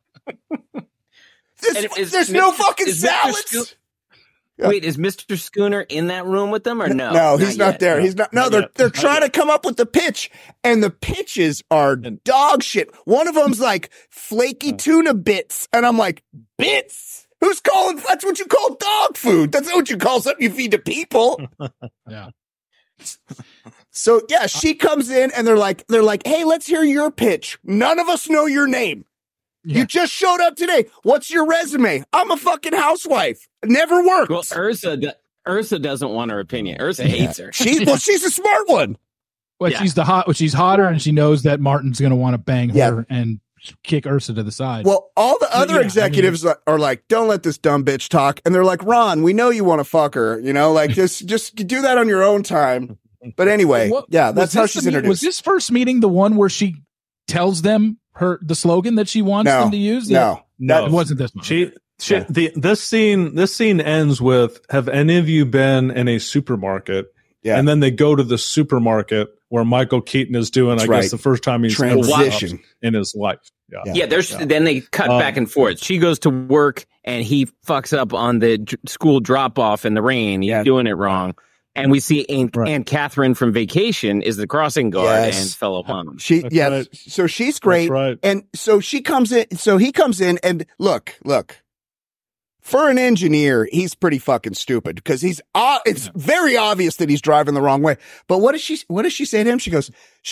There's no fucking salads. Wait, is Mr. Schooner in that room with them or no? No, he's not there. He's not. No, they're trying to come up with the pitch, and the pitches are dog shit. One of them's like flaky tuna bits, and I'm like, bits? Who's calling? That's what you call dog food. That's not what you call something you feed to people. Yeah. So yeah, she comes in, and they're like, hey, let's hear your pitch. None of us know your name. Yeah. You just showed up today. What's your resume? I'm a fucking housewife. Never worked. Well, Ursa doesn't want her opinion. Ursa hates her. She's a smart one. Well, she's hotter, and she knows that Martin's going to want to bang her and kick Ursa to the side. Well, all the other executives are like, don't let this dumb bitch talk. And they're like, Ron, we know you want to fuck her. You know, like just do that on your own time. But anyway, that's how she's introduced. Was this first meeting the one where she tells them the slogan that she wants them to use? No, it wasn't this one. This scene ends with, have any of you been in a supermarket? Yeah. And then they go to the supermarket where Michael Keaton is doing, guess the first time he's transition in his life. Then they cut back and forth. She goes to work and he fucks up on the school drop off in the rain. He's doing it wrong. And we see Aunt Catherine from Vacation is the crossing guard and fellow mom. So she's great. Right. And so she comes in. So he comes in and look. For an engineer, he's pretty fucking stupid because it's very obvious that he's driving the wrong way. But what does she say to him? She goes,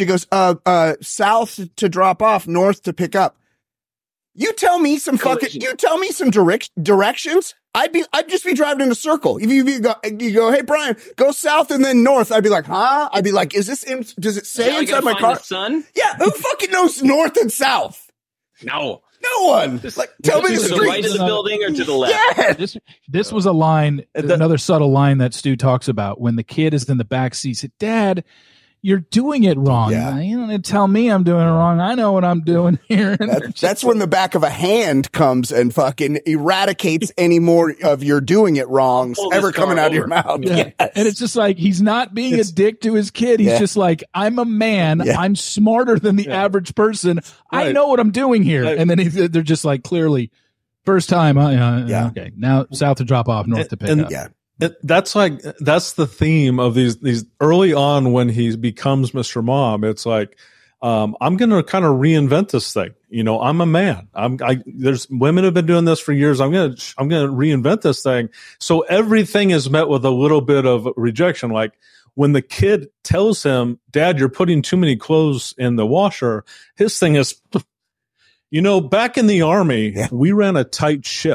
south to drop off, north to pick up. You tell me some directions. I'd just be driving in a circle. If you go, hey Brian, go south and then north. I'd be like, huh? I'd be like, does it say inside my car? Son? Yeah. Who fucking knows north and south? No one. Tell me the street. To the right of the building or to the left? Yeah. This was a line, another subtle line that Stu talks about when the kid is in the back seat. He said, Dad, you're doing it wrong. Yeah. You don't tell me I'm doing it wrong. I know what I'm doing here. That's when the back of a hand comes and fucking eradicates any more of your doing it wrongs ever coming out of your mouth. Yeah. Yes. And it's just like, he's not being a dick to his kid. He's just like, I'm a man. Yeah. I'm smarter than the average person. Right. I know what I'm doing here. And then they're just like, clearly, first time. Okay. Now south to drop off, north to pick up. Yeah. That's the theme of these early on when he becomes Mr. Mom. It's like, I'm going to kind of reinvent this thing. You know, I'm a man. There's women have been doing this for years. I'm going to reinvent this thing. So everything is met with a little bit of rejection. Like when the kid tells him, Dad, you're putting too many clothes in the washer. His thing is, back in the Army, we ran a tight ship.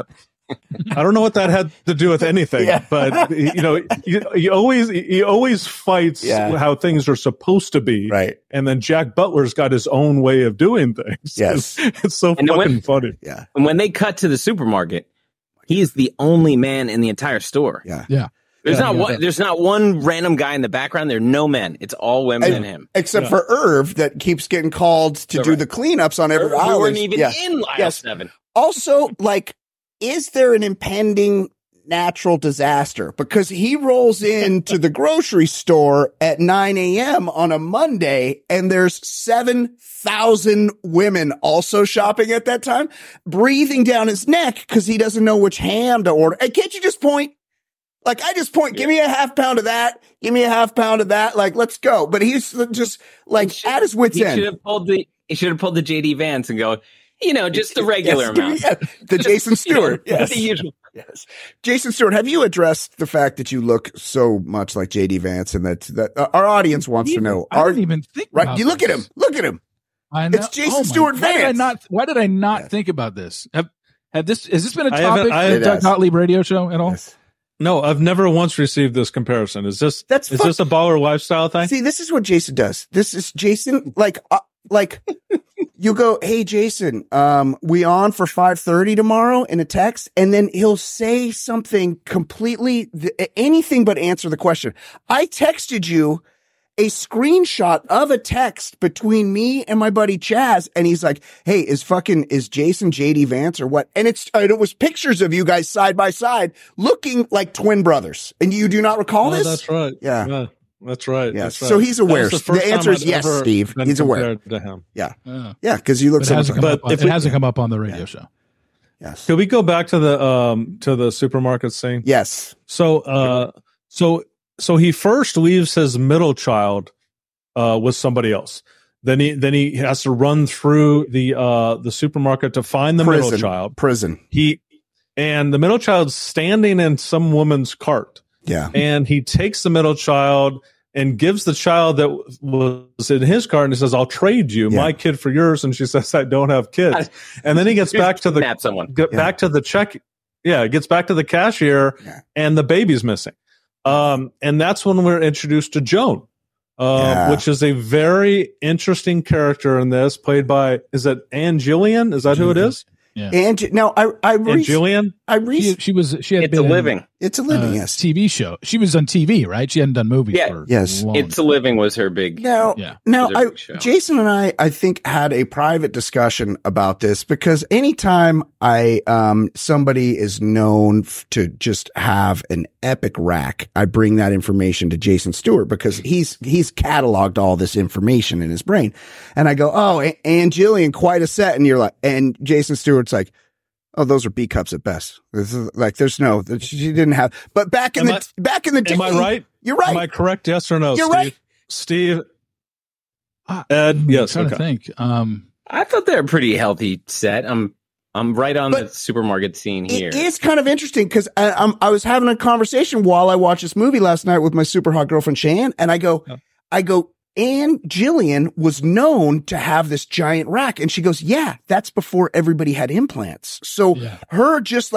I don't know what that had to do with anything, but he always fights how things are supposed to be. Right. And then Jack Butler's got his own way of doing things. Yes. It's so fucking funny. Yeah. And when they cut to the supermarket, he is the only man in the entire store. Yeah. There's not one random guy in the background. There are no men. It's all women and him. Except for Irv that keeps getting called to do the cleanups on every aisle. We weren't even in aisle 7. Also, is there an impending natural disaster? Because he rolls into the grocery store at 9 a.m. on a Monday and there's 7,000 women also shopping at that time, breathing down his neck because he doesn't know which ham to order. Hey, can't you just point? I just point, give me a half pound of that. Give me a half pound of that. Let's go. But he's just at his wit's end. He should have pulled the JD Vance and go, just the regular amount. The Jason Stewart. Yes. The usual. Yes. Jason Stewart, have you addressed the fact that you look so much like JD Vance and that our audience wants to know? I didn't even think about you look at him. Look at him. I know. It's Jason Stewart Vance. Why did I not think about this? Has this been a topic I of the Doug Gottlieb radio show at all? Yes. No, I've never once received this comparison. Is this a baller lifestyle thing? See, this is what Jason does. This is Jason, you go, hey, Jason, we on for 5:30 tomorrow in a text, and then he'll say something completely, anything but answer the question. I texted you a screenshot of a text between me and my buddy Chaz, and he's like, hey, is Jason JD Vance or what? And it was pictures of you guys side by side looking like twin brothers. And you do not recall this? That's right. Yeah. That's right. Yeah. That's right. So he's aware. The answer is yes, Steve. He's aware. To him. Yeah. Yeah. Because you look so much. It hasn't come up on the radio show. Yes. Can we go back to the supermarket scene? Yes. So he first leaves his middle child with somebody else. Then he has to run through the supermarket to find the middle child. And the middle child's standing in some woman's cart. Yeah. And he takes the middle child and gives the child that was in his cart and he says, I'll trade you my kid for yours. And she says, I don't have kids. And then he gets back to back to the check. Yeah. Gets back to the cashier and the baby's missing. And that's when we're introduced to Joan, which is a very interesting character in this, played by, is it Ann Gillian? Is that who it is? Yeah. And now Ann Gillian? She had It's been a Living. It's a Living, yes. TV show. She was on TV, right? She hadn't done movies for long. It's a Living was her big. Now, Jason and I think had a private discussion about this because anytime somebody is known to just have an epic rack, I bring that information to Jason Stewart because he's cataloged all this information in his brain. And I go, oh, Ann Gillian, quite a set. And Jason Stewart's like, oh, those are B cups at best. She didn't have. But back in the day, am I right? You're right. Am I correct? Yes or no? You're Steve? right. Steve, Ed, yes. I'm trying to think. I thought they're a pretty healthy set. I'm right on the supermarket scene here. It is kind of interesting because I was having a conversation while I watched this movie last night with my super hot girlfriend Cheyenne, and I go. Ann Gillian was known to have this giant rack. And she goes, yeah, that's before everybody had implants. So her just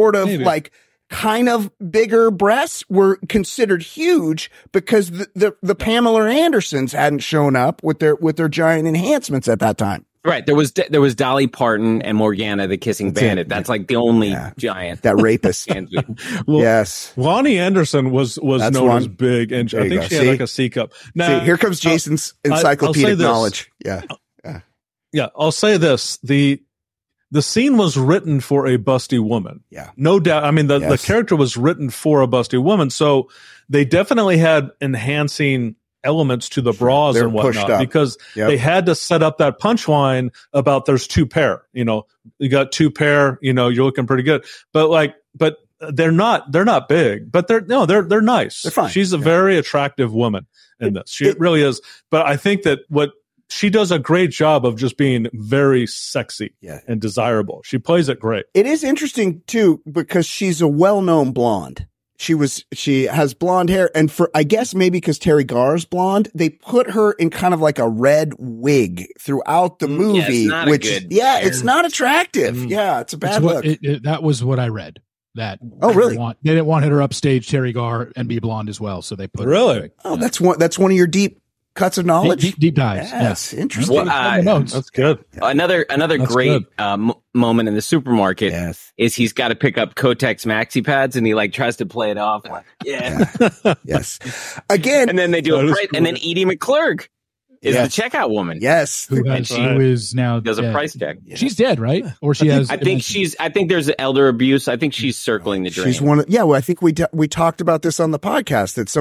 kind of bigger breasts were considered huge because the Pamela Andersons hadn't shown up with their giant enhancements at that time. Right. There was Dolly Parton and Morgana, the kissing bandit. That's like the only giant. That rapist. Yes. Lonnie Anderson was known as big, and I think she had like a C cup. Now, here comes Jason's encyclopedic knowledge. Yeah. I'll say this. The scene was written for a busty woman. Yeah. No doubt. I mean, the character was written for a busty woman. So they definitely had enhancing elements to the bras and whatnot because they had to set up that punchline about there's two pair, you got two pair, you're looking pretty good, but they're not big, but they're nice. They're fine. She's a very attractive woman in this. She really is. But I think that she does a great job of just being very sexy and desirable. She plays it great. It is interesting too, because she's a well-known blonde. she has blonde hair, and I guess maybe because Terry Garr's blonde, they put her in kind of like a red wig throughout the movie, it's not attractive. Yeah, it's a bad look. That was what I read. That really? They didn't want her to upstage Terry Garr and be blonde as well, so they put really. That's one of your deep cuts of knowledge, deep dives. Yes, interesting. That's good. Yeah. Another great moment in the supermarket is he's got to pick up Kotex maxi pads and he like tries to play it off. Like, yes. Again, and then they do a price, and then Edie McClurg is the checkout woman. Yes, who is now does a price check. Yeah. She's dead, right? Or she has? I think there's elder abuse. I think she's circling the drain. She's one. Well, I think we talked about this on the podcast that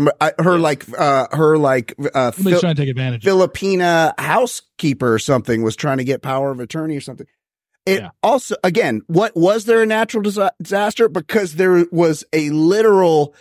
somebody's trying to take advantage. Filipina housekeeper or something was trying to get power of attorney or something. Also, again, was there a natural disaster? Because there was a literal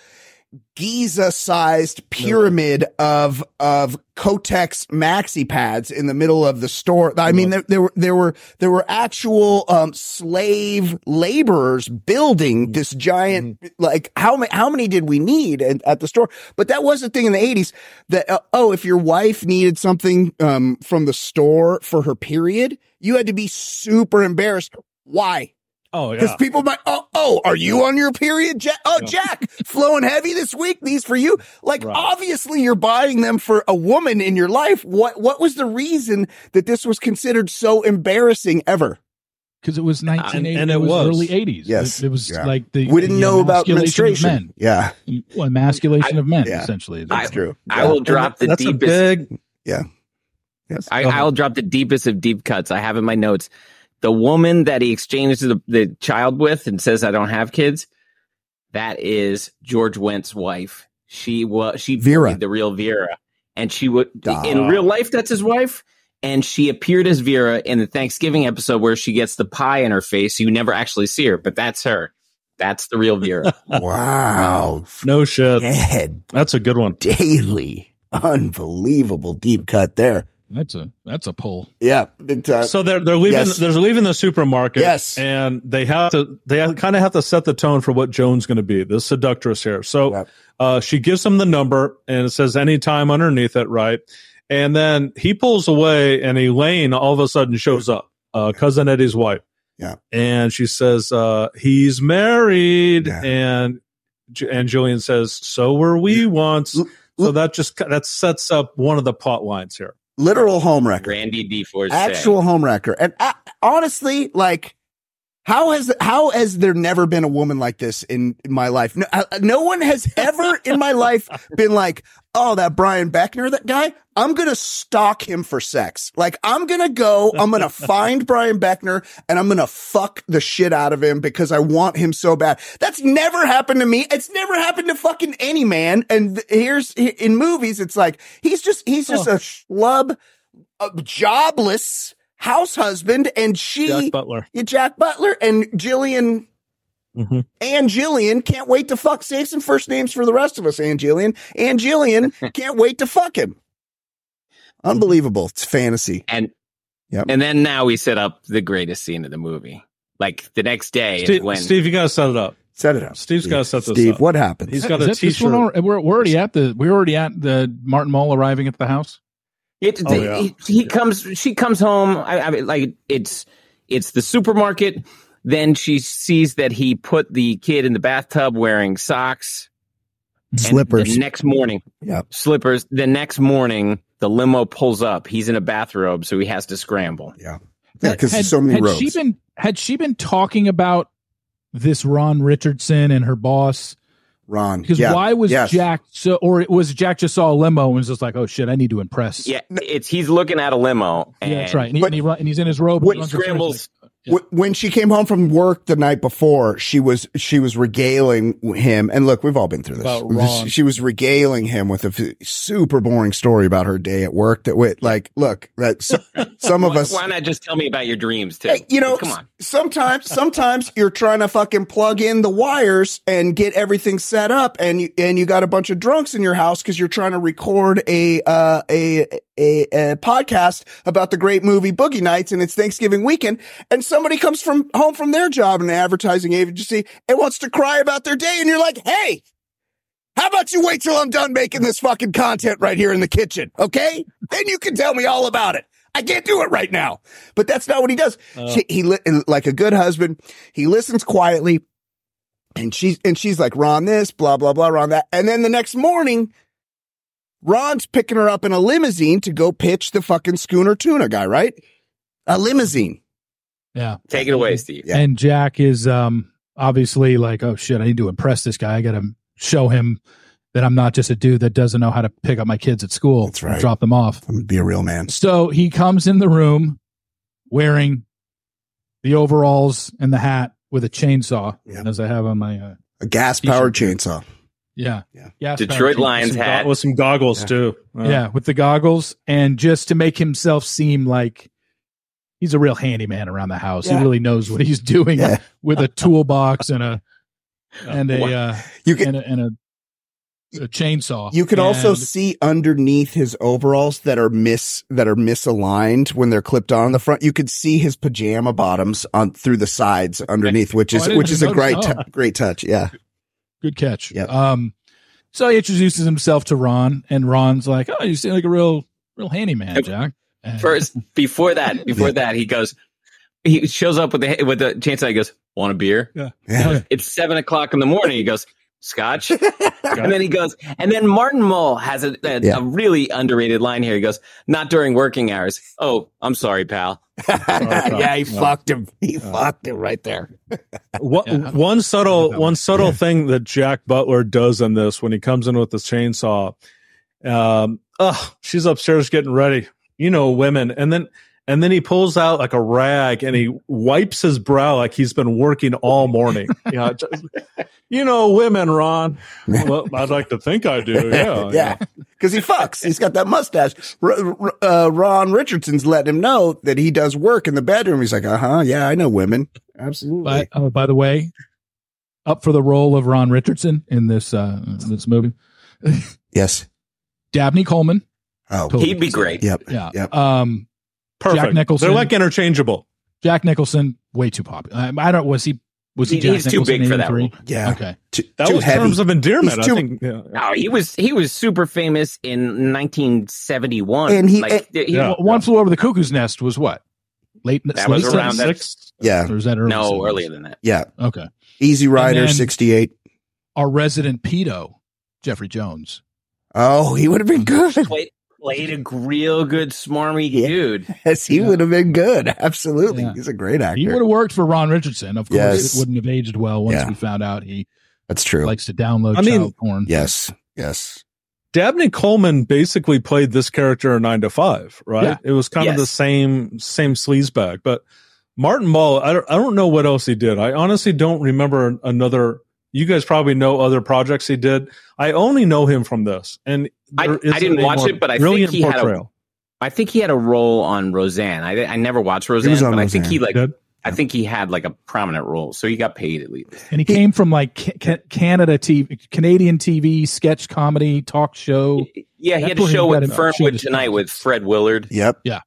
Giza-sized pyramid of Kotex maxi pads in the middle of the store. I mean, there were actual slave laborers building this giant. Like how many did we need at the store? But that was the thing in the 80s that if your wife needed something from the store for her period, you had to be super embarrassed. Why? Oh, yeah. Because people might, are you on your period, Jack? Oh, Jack, flowing heavy this week. These for you. Like, obviously you're buying them for a woman in your life. What was the reason that this was considered so embarrassing ever? Because it was 1980 and it was early 80s. Yes. It was like we didn't know about menstruation. Men. Yeah. Emasculation of men, essentially. That's true. I will drop the deepest. Yes. I will drop the deepest of deep cuts I have in my notes. The woman that he exchanges the child with and says, I don't have kids, that is George Wendt's wife. She Vera, played the real Vera. And she would, in real life, that's his wife. And she appeared as Vera in the Thanksgiving episode where she gets the pie in her face. You never actually see her, but that's her. That's the real Vera. Wow. No shit. Dead. That's a good one. Daily. Unbelievable deep cut there. That's a pull. Yeah. So they're leaving. Yes. They're leaving the supermarket. Yes. And they kind of have to set the tone for what Joan's going to be, the seductress here. So she gives him the number and it says anytime underneath it, right? And then he pulls away and Elaine all of a sudden shows up, Cousin Eddie's wife. Yeah. And she says, he's married. Yeah. And Jillian says, so were we once. So that sets up one of the plot lines here. Literal homewrecker. Randy DeForest. Actual homewrecker. And honestly, like, how has there never been a woman like this in my life? No one has ever in my life been like, oh, that Brian Beckner, that guy, I'm going to stalk him for sex. Like, I'm going to find Brian Beckner and I'm going to fuck the shit out of him because I want him so bad. That's never happened to me. It's never happened to fucking any man. And in movies, it's like, he's just a schlub, jobless house husband, and Jack Butler and Jillian. Mm-hmm. And Jillian can't wait to fuck. Save some first names for the rest of us. And Jillian can't wait to fuck him. Unbelievable. It's fantasy. And then now we set up the greatest scene of the movie. Like the next day, Steve, you gotta set it up. Set it up. Steve's got to set this up. Steve, what happened? He's got a T-shirt. We're already at the Martin Mull arriving at the house. She comes home. I mean, like it's the supermarket. Then she sees that he put the kid in the bathtub wearing socks, slippers. The next morning, slippers. The next morning, the limo pulls up. He's in a bathrobe, so he has to scramble. Yeah, because there's so many roads. Had she been talking about this Ron Richardson and her boss? Ron. Because why was Jack was Jack just saw a limo and was just like, oh shit, I need to impress. Yeah, he's looking at a limo. And that's right. And he's in his robe. He scrambles. When she came home from work the night before, she was regaling him. And look, we've all been through this. She was regaling him with a super boring story about her day at work. Some of us. Why not just tell me about your dreams too? Hey, come on. Sometimes you're trying to fucking plug in the wires and get everything set up, and you got a bunch of drunks in your house because you're trying to record a podcast about the great movie Boogie Nights, and it's Thanksgiving weekend, and somebody comes home from their job in an advertising agency and wants to cry about their day, and you're like, hey, How about you wait till I'm done making this fucking content right here in the kitchen, okay? Then you can tell me all about it. I can't do it right now. But that's not what he does. He like a good husband, he listens quietly, and she's like, Ron this, blah, blah, blah, Ron that. And then the next morning, Ron's picking her up in a limousine to go pitch the fucking Schooner Tuna guy, right? A limousine. Yeah. Take it away, Steve. Yeah. And Jack is obviously like, oh shit, I need to impress this guy. I got to show him that I'm not just a dude that doesn't know how to pick up my kids at school. That's right. And drop them off. I'm going to be a real man. So he comes in the room wearing the overalls and the hat with a chainsaw, as I have on my a gas-powered chainsaw. Yeah. Detroit Lions hat. With some goggles, too. Yeah, with the goggles. And just to make himself seem like he's a real handyman around the house. Yeah. He really knows what he's doing with a toolbox and a chainsaw. You can also see underneath his overalls that are misaligned when they're clipped on the front. You could see his pajama bottoms on through the sides underneath, which is a great touch. Yeah. Good catch. Yeah. So he introduces himself to Ron, and Ron's like, "Oh, you seem like a real handyman, Jack." First, before that, he shows up with the chainsaw. He goes, "Want a beer?" Yeah. It's 7:00 in the morning. He goes, "Scotch," and then he goes, and then Martin Mull has a really underrated line here. He goes, "Not during working hours." Oh, I'm sorry, pal. He fucked him. He fucked him right there. One subtle thing that Jack Butler does in this when he comes in with the chainsaw. She's upstairs getting ready. You know, women, and then he pulls out like a rag and he wipes his brow like he's been working all morning. You know, women, Ron. Well, I'd like to think I do. Yeah. Because he fucks. He's got that mustache. Ron Richardson's letting him know that he does work in the bedroom. He's like, yeah, I know women. Absolutely. By the way, up for the role of Ron Richardson in this movie. Yes. Dabney Coleman. Oh, he'd be great. Yep. Yeah. Yep. Perfect. Jack Nicholson. They're like interchangeable. Jack Nicholson, way too popular. I don't. Was he? Jack He's Nicholson too big for that role. Yeah. Okay. That was heavy. terms of endearment. I think. Yeah. No, he was super famous in 1971. And One Flew Over the Cuckoo's Nest was what? Late. That was around six. Yeah. Or is that early? No, earlier than that. Yeah. Okay. Easy Rider, 68. Our resident pedo, Jeffrey Jones. Oh, he would have been good. Played a real good smarmy dude. Yes, he would have been good. Absolutely. Yeah. He's a great actor. He would have worked for Ron Richardson. Of course, it wouldn't have aged well once we found out that's true. Likes to download child porn. Yes. Dabney Coleman basically played this character in 9 to 5, right? Yeah. It was kind of the same sleazebag. But Martin Mull, I don't know what else he did. I honestly don't remember another. You guys probably know other projects he did. I only know him from this, and I didn't watch it, but I think he had a role on Roseanne. I never watched Roseanne, but I think he had like a prominent role, so he got paid at least. And he came from like Canadian TV, sketch comedy, talk show. Yeah, he had a show with Fernwood Tonight with Fred Willard. Yep. Yeah.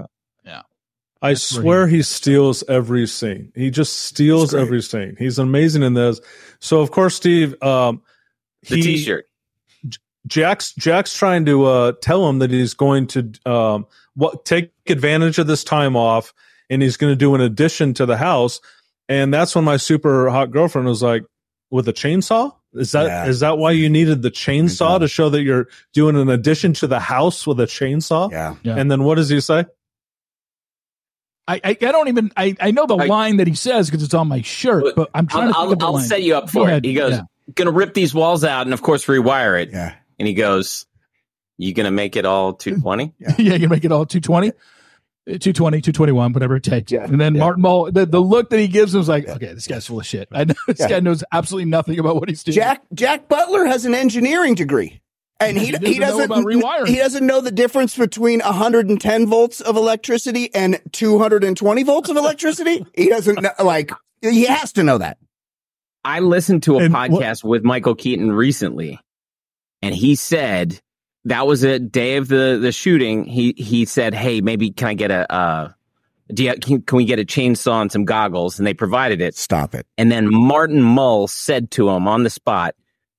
I swear he steals every scene. He just steals every scene. He's amazing in this. So of course, Steve, the T-shirt. Jack's trying to tell him that he's going to take advantage of this time off, and he's going to do an addition to the house. And that's when my super hot girlfriend was like, "With a chainsaw? Is that why you needed the chainsaw to show that you're doing an addition to the house with a chainsaw?" Yeah. And then what does he say? I don't even I know the line that he says because it's on my shirt, but I'm trying to think of the I'll line. set you up for it. He goes, "Gonna rip these walls out and of course rewire it." Yeah. And he goes, "You gonna make it all 220?" You can make it all 220, 220, 221, whatever it takes. Yeah. And then Martin Mull, the look that he gives him is like, okay, this guy's full of shit. I know this guy knows absolutely nothing about what he's doing. Jack Butler has an engineering degree. And he doesn't know the difference between 110 volts of electricity and 220 volts of electricity. He doesn't know, he has to know that. I listened to a podcast with Michael Keaton recently, and he said that was a day of the shooting. He said, "Hey, maybe can I get can we get a chainsaw and some goggles?" And they provided it. Stop it. And then Martin Mull said to him on the spot,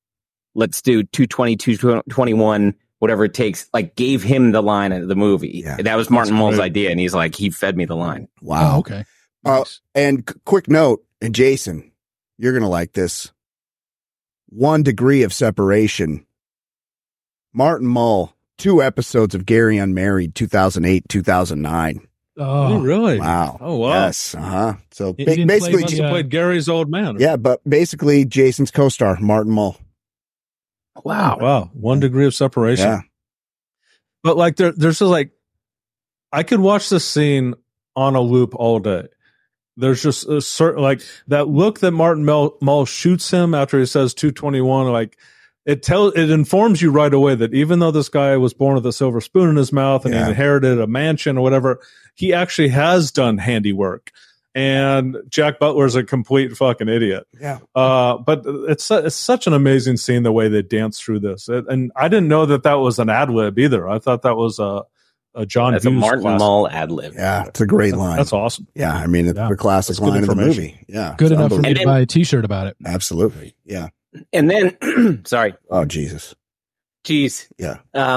let's do 220, 221, whatever it takes, like gave him the line of the movie. Yeah, that was Martin Mull's idea. And he's like, he fed me the line. Wow. Oh, okay. Nice. And quick note, and Jason, you're going to like this. 1 Degree of Separation. Martin Mull, 2 episodes of Gary Unmarried, 2008, 2009. Oh, really? Wow. Oh, wow. Yes. So basically, he played Gary's old man. Yeah, but basically Jason's co-star, Martin Mull. Wow. 1 Degree of Separation. Yeah. But like, there's just like, I could watch this scene on a loop all day. There's just a certain, like, that look that Martin Mull shoots him after he says 221, like, it informs you right away that even though this guy was born with a silver spoon in his mouth and he inherited a mansion or whatever, he actually has done handiwork. And Jack Butler's a complete fucking idiot. Yeah. But it's such an amazing scene, the way they dance through this. And I didn't know that was an ad lib either. I thought that was a John Hughes. That's a Martin Mull ad lib. Yeah. It's a great line. That's awesome. Yeah. I mean, it's the classic line of the movie. Yeah. Good enough for me to buy a t-shirt about it. Absolutely. Yeah. And then, sorry. Oh, Jesus. Jeez. Yeah.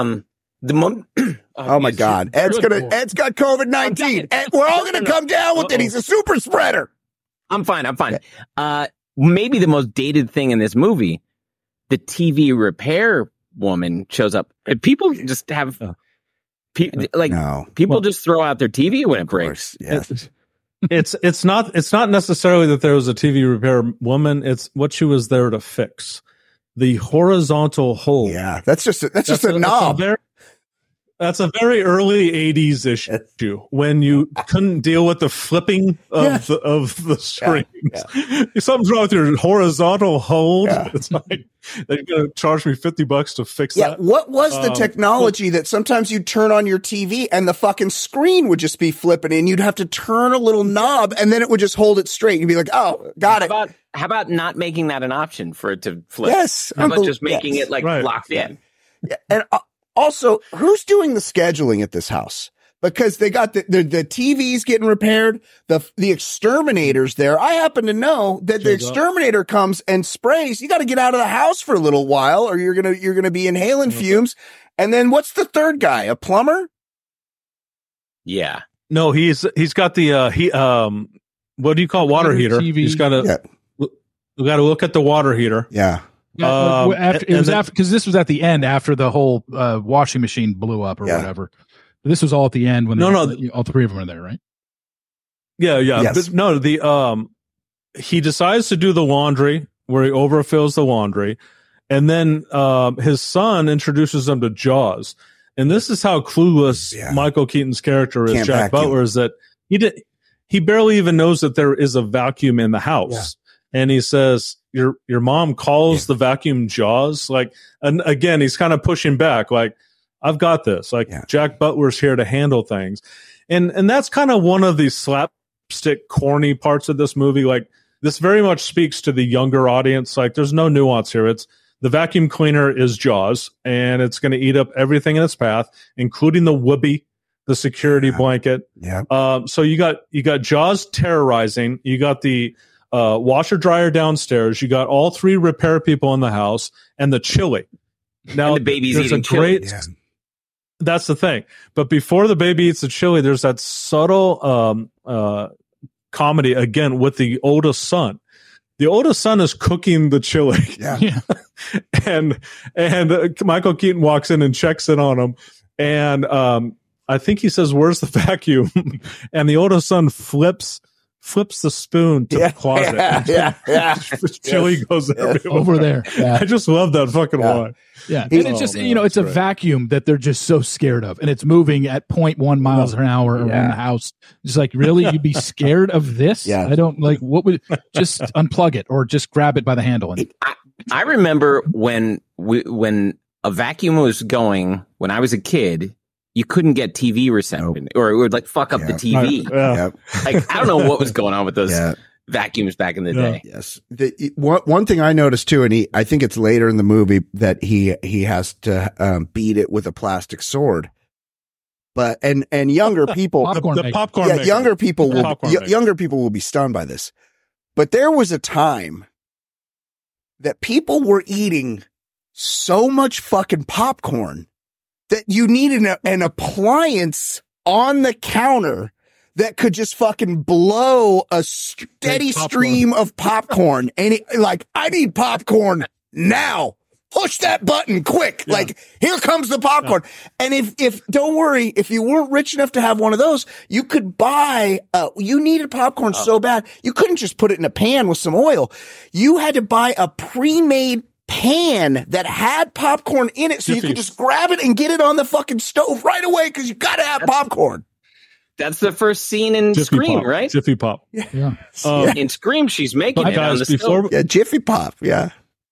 Oh my God. Ed's got COVID-19. Ed, we're all going to come down with it. He's a super spreader. I'm fine. Maybe the most dated thing in this movie, the TV repair woman shows up. And people just have, people just throw out their TV when it breaks. Yeah. It's not necessarily that there was a TV repair woman. It's what she was there to fix. The horizontal hole. Yeah, that's just a knob. That's a very early 80s issue when you couldn't deal with the flipping of the strings. Yeah. Something's wrong with your horizontal hold. Yeah. It's like they're going to charge me $50 to fix that. What was the technology that sometimes you'd turn on your TV and the fucking screen would just be flipping and you'd have to turn a little knob and then it would just hold it straight. You'd be like, oh, got it. How about not making that an option for it to flip? Yes. How about just making it locked in? Yeah. And also, who's doing the scheduling at this house? Because they got the TVs getting repaired, the exterminator's there. I happen to know that the exterminator comes and sprays. You got to get out of the house for a little while, or you're gonna be inhaling fumes. And then what's the third guy? A plumber? Yeah. No, he's got the what do you call it? Water heater? TV. He's got we got to look at the water heater. Yeah. Because this was at the end after the whole washing machine blew up or whatever. This was all at the end when all 3 of them are there, right? Yeah. Yes. But no, he decides to do the laundry where he overfills the laundry, and then his son introduces him to Jaws, and this is how clueless Michael Keaton's character is. Jack Butler is that he barely even knows that there is a vacuum in the house, and he says, Your mom calls the vacuum Jaws. Like, and again, he's kind of pushing back. Like, I've got this. Like, Jack Butler's here to handle things, and that's kind of one of these slapstick, corny parts of this movie. Like, this very much speaks to the younger audience. Like, there's no nuance here. It's the vacuum cleaner is Jaws, and it's going to eat up everything in its path, including the whoopee, the security blanket. Yeah. So you got Jaws terrorizing. You got the washer dryer downstairs. You got all 3 repair people in the house and the chili. Now and the baby's eating chili. That's the thing. But before the baby eats the chili, there's that subtle comedy again with the oldest son. The oldest son is cooking the chili. Yeah. and Michael Keaton walks in and checks in on him. And I think he says, "Where's the vacuum?" And the oldest son flips the spoon to the closet. The chili goes everywhere. Over there. Yeah. I just love that fucking line. Yeah. And it's just, it's a vacuum that they're just so scared of. And it's moving at 0.1 miles an hour around the house. Just like, really? You'd be scared of this? Yeah. I don't just unplug it or just grab it by the handle. And I remember when a vacuum was going, when I was a kid, you couldn't get TV reception or it would fuck up the TV. Like, I don't know what was going on with those vacuums back in the day. Yes. One thing I noticed too, and I think it's later in the movie that he has to beat it with a plastic sword. But and younger people, the popcorn maker. younger people will be stunned by this. But there was a time that people were eating so much fucking popcorn that you need an appliance on the counter that could just fucking blow a steady stream of popcorn. And I need popcorn now. Push that button quick. Yeah. Like, here comes the popcorn. Yeah. And if don't worry, if you weren't rich enough to have one of those, you could buy, you needed popcorn so bad. You couldn't just put it in a pan with some oil. You had to buy a pre-made pan that had popcorn in it. So you could just grab it and get it on the fucking stove right away. Cause you gotta have popcorn. That's the first scene in Jiffy Scream, Pop. right? Jiffy Pop. Yeah. In Scream, she's making it on the stove. Yeah, Jiffy Pop. Yeah.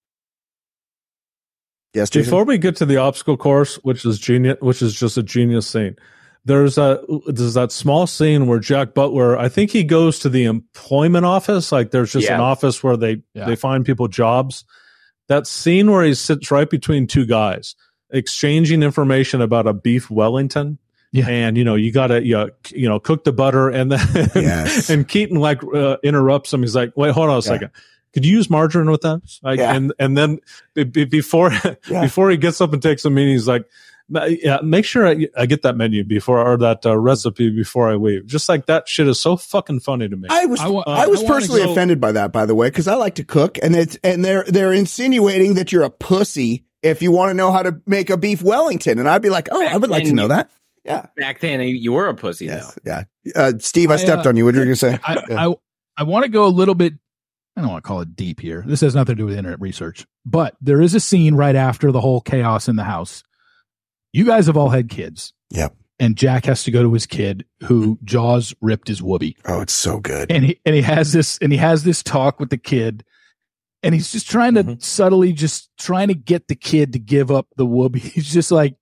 Yes, Jason? Before we get to the obstacle course, which is just a genius scene, there's that small scene where Jack Butler, I think he goes to the employment office. Like there's just an office where they find people jobs. That scene where he sits right between two guys exchanging information about a beef Wellington. Yeah. And, you gotta, cook the butter and then, and Keaton interrupts him. He's like, wait, hold on a second. Could you use margarine with that? And then before he gets up and takes a meeting, he's like, make sure I get that menu or that recipe before I leave. Just like that shit is so fucking funny to me. I was personally offended by that, by the way, because I like to cook, and they're insinuating that you're a pussy if you want to know how to make a beef Wellington, and I'd be like, I would like to know that. Yeah, back then you were a pussy. Yes. Yeah, Steve, I stepped on you. What were you gonna say? I want to go a little bit. I don't want to call it deep here. This has nothing to do with internet research, but there is a scene right after the whole chaos in the house. You guys have all had kids. Yep. And Jack has to go to his kid who Jaws ripped his whoopee. Oh, it's so good. And he has this talk with the kid, and he's just trying to subtly get the kid to give up the whoopee. He's just like,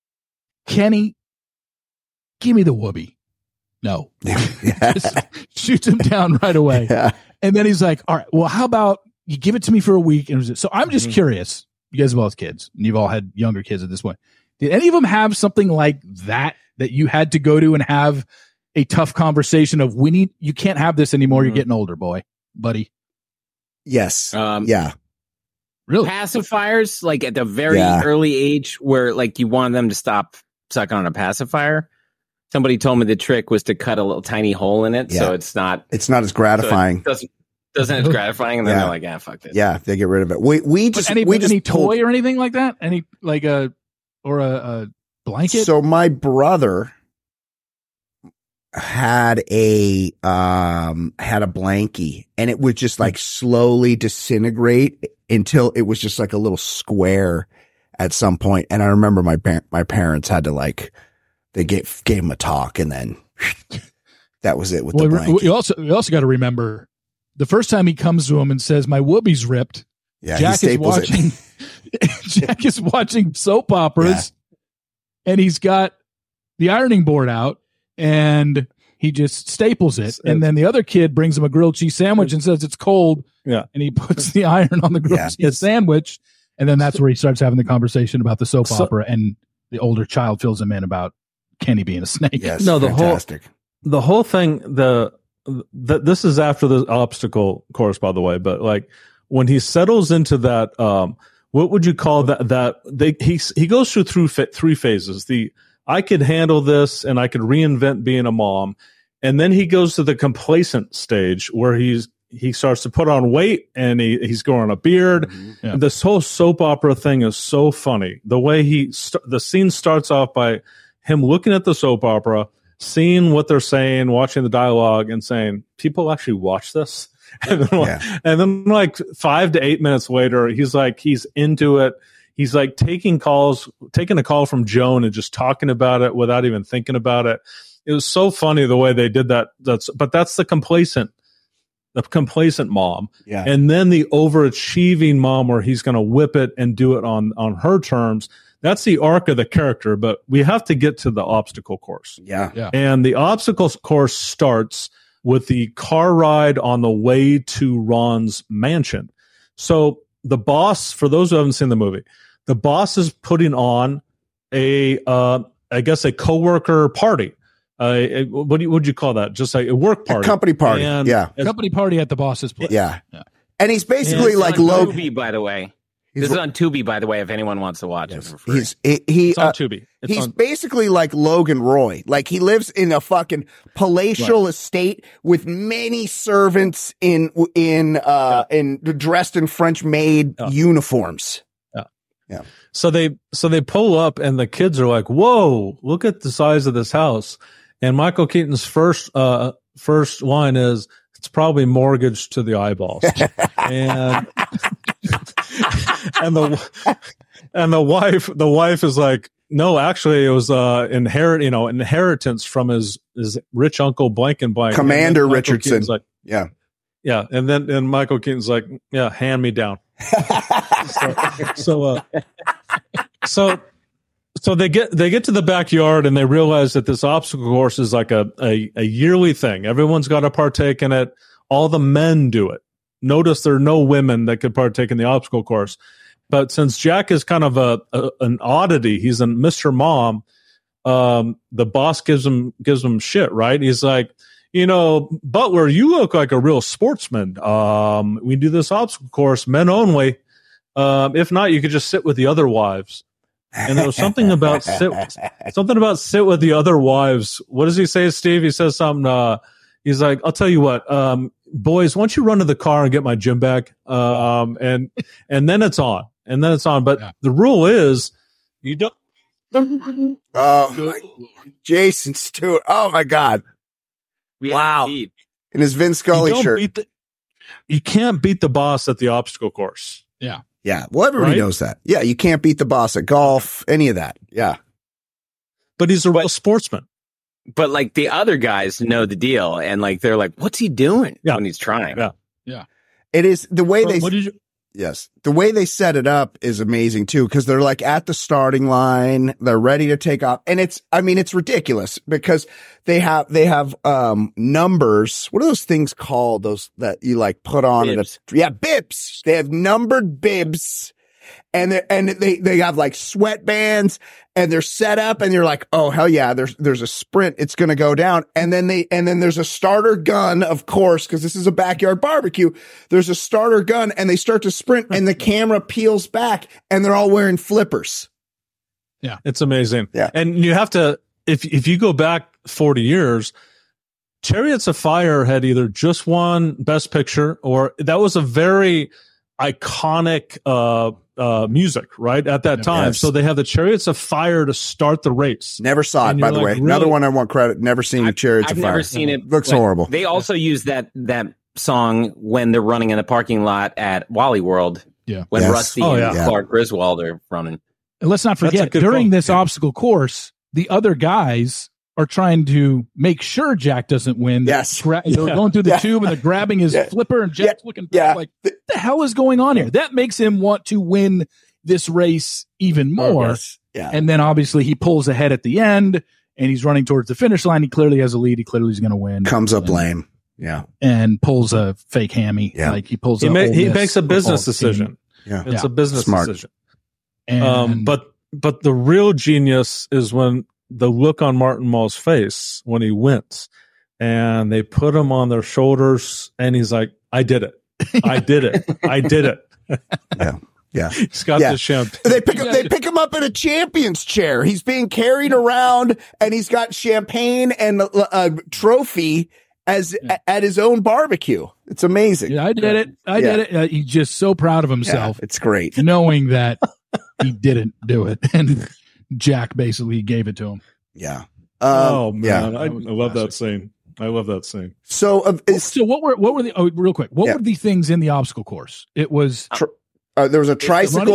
Kenny, give me the whoopee. No. Just shoots him down right away. Yeah. And then he's like, all right, well, how about you give it to me for a week? And so I'm just curious. You guys have all kids, and you've all had younger kids at this point. Did any of them have something like that you had to go to and have a tough conversation of you can't have this anymore. You're getting older, buddy. Yes. Yeah. Really? Pacifiers, like at the very early age where like you wanted them to stop sucking on a pacifier. Somebody told me the trick was to cut a little tiny hole in it, so it's not as gratifying. So doesn't it's gratifying, and then they're like, fuck this. Yeah, they get rid of it. We just any toy or anything like that? Any like a blanket? So my brother had a blankie, and it would just like slowly disintegrate until it was just like a little square at some point. And I remember my parents had to they gave him a talk, and then that was it with the blanket. You also got to remember the first time he comes to him and says, "My whoopie's ripped." Yeah, Jack is watching. Jack is watching soap operas, and he's got the ironing board out, and he just staples it. And then the other kid brings him a grilled cheese sandwich and says it's cold. Yeah, and he puts the iron on the grilled cheese sandwich, and then that's where he starts having the conversation about the soap opera, and the older child fills him in about Kenny being a snake. Yes, no, fantastic. The whole thing. This is after the obstacle course, by the way. But like when he settles into that, what would you call that? He goes through three phases. I could handle this, and I could reinvent being a mom, and then he goes to the complacent stage where he starts to put on weight, and he's growing a beard. Mm-hmm. Yeah. This whole soap opera thing is so funny. The way the scene starts off by him looking at the soap opera, seeing what they're saying, watching the dialogue, and saying, people actually watch this? And then like 5 to 8 minutes later, he's into it. He's like taking a call from Joan and just talking about it without even thinking about it. It was so funny the way they did that. But that's the complacent mom. Yeah. And then the overachieving mom where he's going to whip it and do it on her terms. That's the arc of the character, but we have to get to the obstacle course. Yeah. And the obstacle course starts with the car ride on the way to Ron's mansion. So the boss, for those who haven't seen the movie, the boss is putting on a coworker party. What would you call that? Just a work party, a company party. A company party at the boss's place. Yeah. And he's basically like Loki, by the way. This is on Tubi, by the way, if anyone wants to watch it for free. It's on Tubi. He's basically like Logan Roy. Like he lives in a fucking palatial estate with many servants in dressed in French maid uniforms. Yeah. So they pull up and the kids are like, "Whoa, look at the size of this house." And Michael Keaton's first line is, "It's probably mortgaged to the eyeballs." and the wife is like, "No, actually it was inheritance from his rich uncle blank and blank." Commander Richardson. Like, yeah. And then Michael Keaton's like, "Yeah, hand me down." So they get to the backyard and they realize that this obstacle course is like a yearly thing. Everyone's got to partake in it. All the men do it. Notice there are no women that could partake in the obstacle course. But since Jack is kind of an oddity, he's a Mr. Mom. The boss gives him shit, right? He's like, Butler, you look like a real sportsman. We do this obstacle course, men only. If not, you could just sit with the other wives. And there was something about sit with the other wives. What does he say, Steve? He says something. He's like, "I'll tell you what, boys, why don't you run to the car and get my gym bag?" And then it's on. But the rule is, you don't. Oh, Jason Stewart. Oh my God. Wow. In his Vin Scully shirt. You can't beat the boss at the obstacle course. Yeah. Yeah. Well, everybody knows that. Yeah. You can't beat the boss at golf, any of that. Yeah. But he's a real sportsman. But like the other guys know the deal and like, they're like, what's he doing when he's trying? Yeah. Yeah. It is the way Yes. The way they set it up is amazing too, because they're like at the starting line, they're ready to take off. And it's ridiculous because they have numbers. What are those things called? Those that you like put on? Bibs. Bibs. They have numbered bibs and they have like sweatbands and they're set up and you're like, oh, hell yeah, there's a sprint. It's going to go down. And then there's a starter gun, of course, because this is a backyard barbecue. There's a starter gun and they start to sprint and the camera peels back and they're all wearing flippers. Yeah. It's amazing. Yeah. And you have to, if you go back 40 years, Chariots of Fire had either just won Best Picture or that was a very iconic, music, right? At that time. Yes. So they have the Chariots of Fire to start the race. Never saw it, by the way. Really? Another one I want credit. Never seen the Chariots of Fire. I've never seen it. Looks horrible. They also use that song when they're running in the parking lot at Wally World. Yeah. When Rusty and Yeah. Clark Griswold are running. And let's not forget, during this obstacle course, the other guys are trying to make sure Jack doesn't win. Yes. They're going through the tube and they're grabbing his flipper and Jack's looking back like, what the hell is going on here? That makes him want to win this race even more. Yes. Yeah. And then obviously he pulls ahead at the end and he's running towards the finish line. He clearly has a lead. He clearly is going to win. Comes up lame. Yeah. And pulls a fake hammy. Yeah. Like he pulls he makes a business decision. Yeah. It's a business decision. And But the real genius is when the look on Martin Mull's face when he wins and they put him on their shoulders and he's like, I did it. I did it. I did it. Yeah. Yeah. He's got the champagne. They pick him up in a champion's chair. He's being carried around and he's got champagne and a trophy at his own barbecue. It's amazing. Yeah, I did it. I did it. He's just so proud of himself. Yeah, it's great. Knowing that he didn't do it. And Jack basically gave it to him. Yeah. Oh man, yeah. I love that scene. I love that scene. So what were the real quick? What were the things in the obstacle course? It was there was a tricycle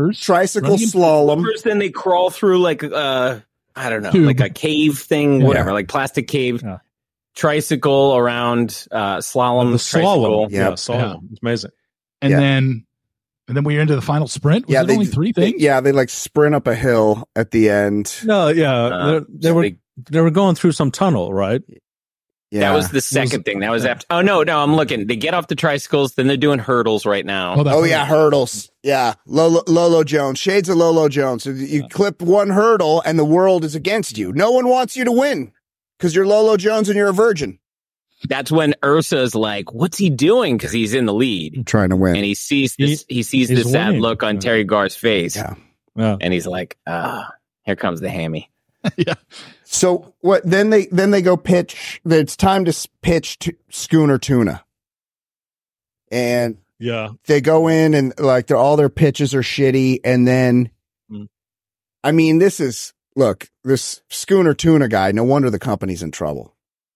slalom. Then they crawl through like I don't know, like a cave thing, whatever, like plastic cave. Yeah. Tricycle around slalom. The slalom. Yeah, slalom. It's amazing. And then we were into the final sprint. Was it only three things? They like sprint up a hill at the end. No, they were going through some tunnel, right? Yeah. That was the second thing. That was after. Oh no, I'm looking. They get off the tricycles, then they're doing hurdles right now. Hurdles. Yeah, Lolo Jones, shades of Lolo Jones. You clip one hurdle, and the world is against you. No one wants you to win because you're Lolo Jones and you're a virgin. that's when Ursa's like, "What's he doing?" Because he's in the lead, trying to win, and he sees this. He sees the sad look on Terry Garr's face, and he's like, "Here comes the hammy." Yeah. So what? Then they go pitch. It's time to pitch to Schooner Tuna, and they go in and like all their pitches are shitty, and then, I mean, this Schooner Tuna guy. No wonder the company's in trouble.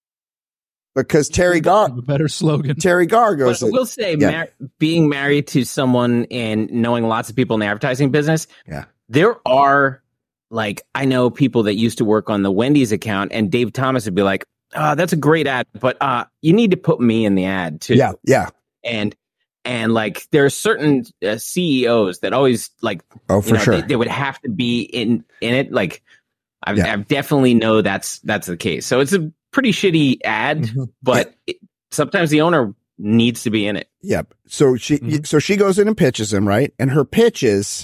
Because Terry Gar, a better slogan. Terry Gar goes. But I will say, being married to someone and knowing lots of people in the advertising business, there are, like, I know people that used to work on the Wendy's account, and Dave Thomas would be like, "That's a great ad, but you need to put me in the ad too." Yeah. And like, there are certain CEOs that always like, sure, they would have to be in it. Like, I definitely know that's the case. So it's a pretty shitty ad, but sometimes the owner needs to be in it. Yep. So she goes in and pitches him, right? And her pitch is,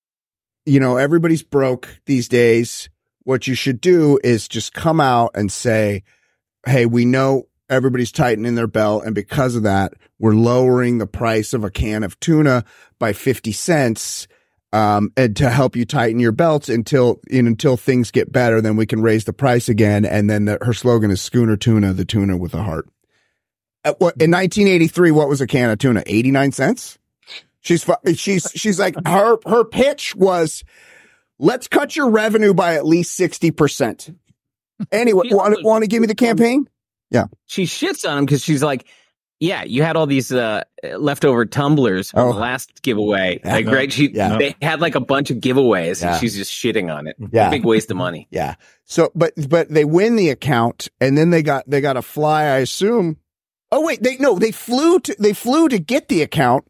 everybody's broke these days. What you should do is just come out and say, "Hey, we know everybody's tightening their belt, and because of that, we're lowering the price of a can of tuna by 50 cents. And to help you tighten your belts until things get better, then we can raise the price again." And then her slogan is Schooner Tuna, the tuna with a heart. In 1983, what was a can of tuna? 89 cents. She's like, her pitch was, "Let's cut your revenue by at least 60%. Anyway, want to give me the campaign? Yeah. She shits on him because she's like, "Yeah, you had all these leftover tumblers from the last giveaway." Like, right? They had like a bunch of giveaways, and she's just shitting on it. Yeah, big waste of money. Yeah. So, but they win the account, and then they got to fly, I assume. Oh wait, they flew to get the account,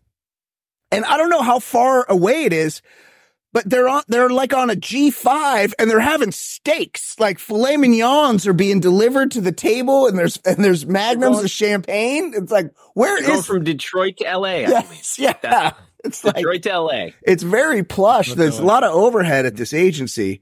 and I don't know how far away it is, but they're like on a G5, and they're having steaks, like filet mignons are being delivered to the table, and there's magnums of champagne. It's like, where is going from Detroit to LA? Yes, it's Detroit like to LA. It's very plush. There's a lot of overhead at this agency,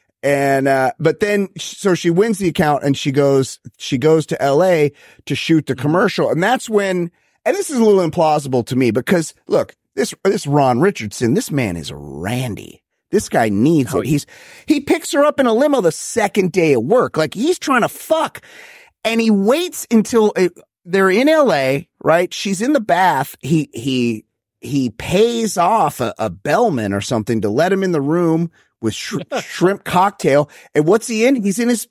and but then so she wins the account, and she goes to LA to shoot the commercial, and that's when. And this is a little implausible to me because look. This Ron Richardson, this man is randy. This guy needs it. He picks her up in a limo the second day of work. Like, he's trying to fuck. And he waits until they're in LA, right? She's in the bath. He pays off a bellman or something to let him in the room with shrimp cocktail. And what's he in? He's in his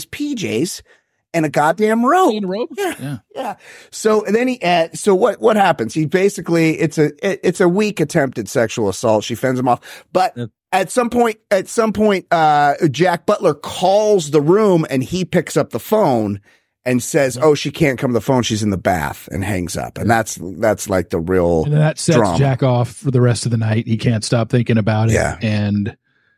PJs. And a goddamn robe. Yeah. So then so what happens? He basically, it's a weak attempted sexual assault. She fends him off. But at some point, Jack Butler calls the room and he picks up the phone and says, "Oh, she can't come to the phone. She's in the bath," and hangs up. And that's like the real and that sets drama. Jack off for the rest of the night. He can't stop thinking about it. Yeah. And,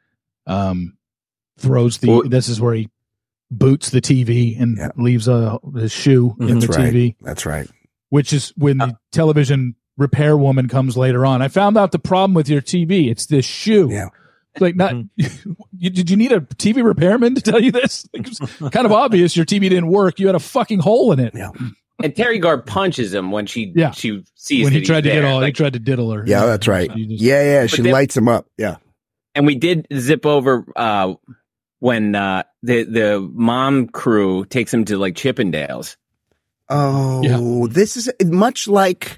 this is where he boots the TV and leaves his shoe in the TV. That's right. Which is when the television repair woman comes later on. "I found out the problem with your TV. It's this shoe." Yeah. Like, not, did you need a TV repairman to tell you this? Like, it's kind of obvious your TV didn't work. You had a fucking hole in it. Yeah. And Terry Gar punches him when she sees when he tried to there. he tried to diddle her. Yeah, that's right. She lights him up. Yeah. And we did zip over, when the mom crew takes him to like Chippendales. Oh, this is much like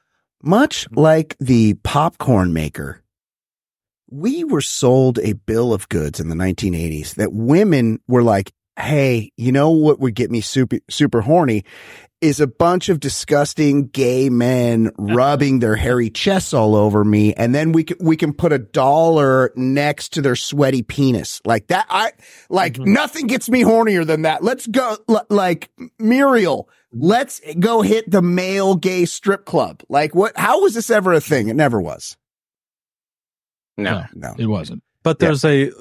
the popcorn maker. We were sold a bill of goods in the 1980s that women were like, "Hey, you know what would get me super horny is a bunch of disgusting gay men rubbing their hairy chests all over me, and then we can put $1 next to their sweaty penis." Like that, nothing gets me hornier than that. Let's go, like Muriel. Let's go hit the male gay strip club. Like, what? How was this ever a thing? It never was. No, it wasn't. But there's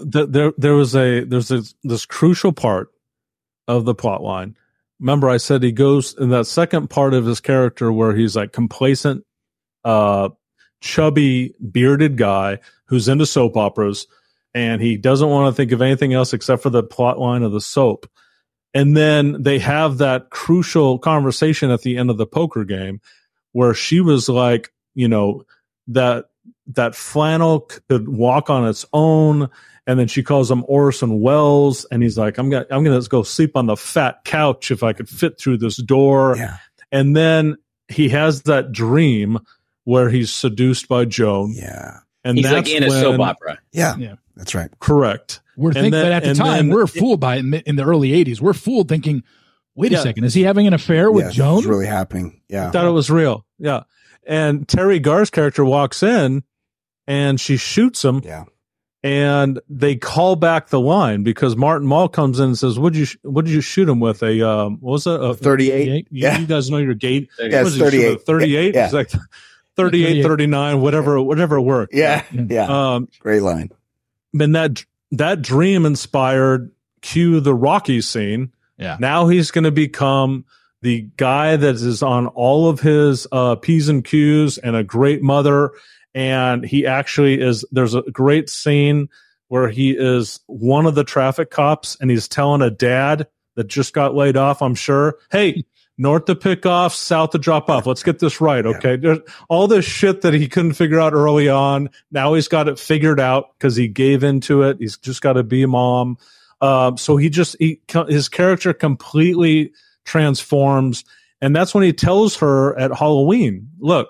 this crucial part of the plot line. Remember, I said he goes in that second part of his character where he's like complacent, chubby, bearded guy who's into soap operas, and he doesn't want to think of anything else except for the plot line of the soap. And then they have that crucial conversation at the end of the poker game where she was like, you know, that flannel could walk on its own. And then she calls him Orson Welles. And he's like, I'm going to go sleep on the fat couch if I could fit through this door. Yeah. And then he has that dream where he's seduced by Joan. Yeah. And he's like in a soap opera. Yeah. That's right. Correct. We're thinking, but at the time, we're fooled by it in the early 80s. We're fooled thinking, wait a second, is he having an affair with Joan? It's really happening. Yeah. I thought it was real. Yeah. And Terry Garr's character walks in and she shoots him. Yeah. And they call back the line because Martin Mull comes in and says, what did you shoot him with? What was it? A 38? You guys know your gate. Yeah, it's 38. 38? Yeah. It's like 38, 39, whatever worked. Yeah. Yeah. Great line. And that dream inspired cue the Rocky scene. Yeah. Now he's going to become the guy that is on all of his P's and Q's and a great mother. And he actually is, there's a great scene where he is one of the traffic cops and he's telling a dad that just got laid off, I'm sure, hey, north to pick off, south to drop off. Let's get this right. Okay. There's all this shit that he couldn't figure out early on. Now he's got it figured out because he gave into it. He's just got to be a mom. So his character completely transforms. And that's when he tells her at Halloween, look,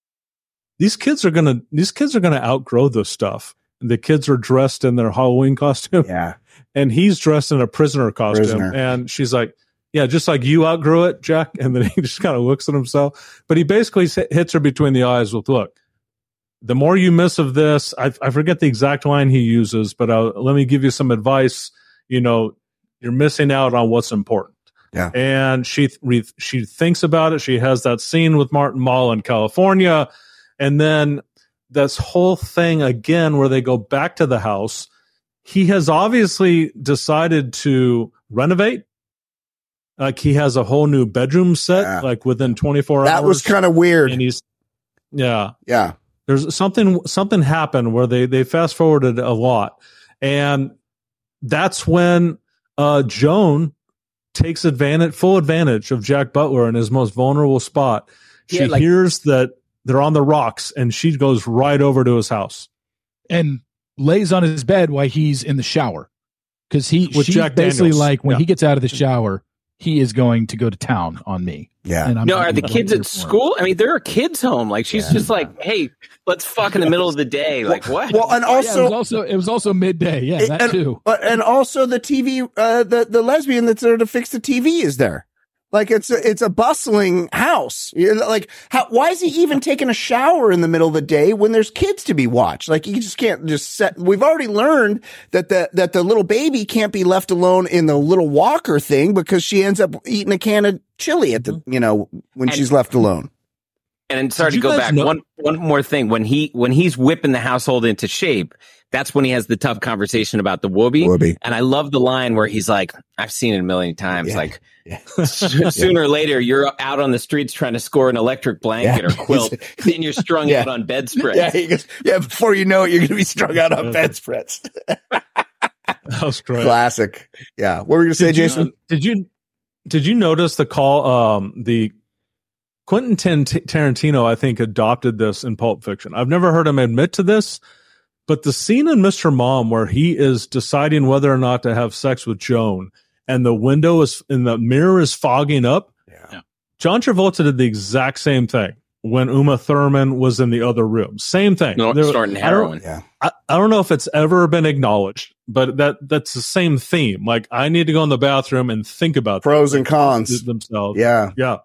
these kids are gonna outgrow this stuff. The kids are dressed in their Halloween costume. Yeah. And he's dressed in a prisoner costume. And she's like, yeah, just like you outgrew it, Jack. And then he just kind of looks at himself. But he basically hits her between the eyes with, look, the more you miss of this, I forget the exact line he uses, but let me give you some advice. You know, you're missing out on what's important. Yeah. And she thinks about it. She has that scene with Martin Mull in California. And then this whole thing again, where they go back to the house. He has obviously decided to renovate. Like he has a whole new bedroom set, like within 24 hours. That was kind of weird. And Yeah. There's something happened where they fast forwarded a lot. And that's when Joan takes full advantage of Jack Butler in his most vulnerable spot. She hears that they're on the rocks and she goes right over to his house and lays on his bed while he's in the shower. Cause she's Jack basically Daniels. Like when he gets out of the shower, he is going to go to town on me. Yeah. And are the kids at school? I mean, there are kids home. Like she's just like, hey, let's fuck in the middle of the day. Like what? Well, and also, it was also midday. Yeah, that too. And also the TV, the lesbian that's there to fix the TV is there. Like it's a bustling house. Like why is he even taking a shower in the middle of the day when there's kids to be watched? Like you just can't just we've already learned that the little baby can't be left alone in the little walker thing because she ends up eating a can of chili at when she's left alone. And sorry to go back. One more thing. When he's whipping the household into shape, that's when he has the tough conversation about the whoopee. And I love the line where he's like, I've seen it a million times. Yeah. Like sooner or later, you're out on the streets trying to score an electric blanket or quilt. Then you're strung out on bedspreads. Yeah, he goes, before you know it, you're going to be strung out on bedspreads. That was great. Classic. Yeah. What were you going to say, Jason? Did you notice the call, the Quentin Tarantino, I think, adopted this in Pulp Fiction. I've never heard him admit to this, but the scene in Mr. Mom where he is deciding whether or not to have sex with Joan and the mirror is fogging up. Yeah. John Travolta did the exact same thing when Uma Thurman was in the other room. Same thing. Starting heroin. I don't know if it's ever been acknowledged, but that's the same theme. Like I need to go in the bathroom and think about pros and cons themselves. Yeah. Yeah.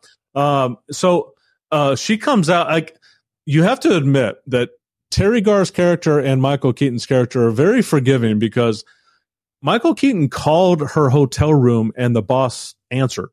So she comes out, like, you have to admit that Terry Garr's character and Michael Keaton's character are very forgiving because Michael Keaton called her hotel room and the boss answered.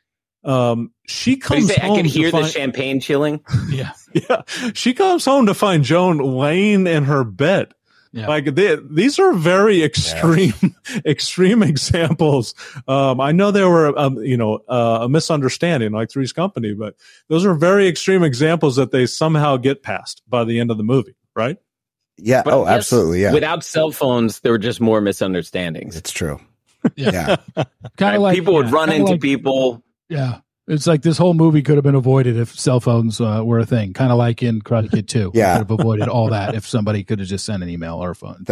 She comes home. I could hear the champagne chilling. Yeah. Yeah. She comes home to find Joan laying in her bed. Yeah. Like these are very extreme examples. I know there were, a misunderstanding like Three's Company, but those are very extreme examples that they somehow get past by the end of the movie, right? Yeah. But absolutely. Yeah. Without cell phones, there were just more misunderstandings. It's true. Yeah. Kind of like people would run into people. Yeah. It's like this whole movie could have been avoided if cell phones were a thing. Kind of like in Karate Kid 2. Yeah. Could have avoided all that if somebody could have just sent an email or a phone.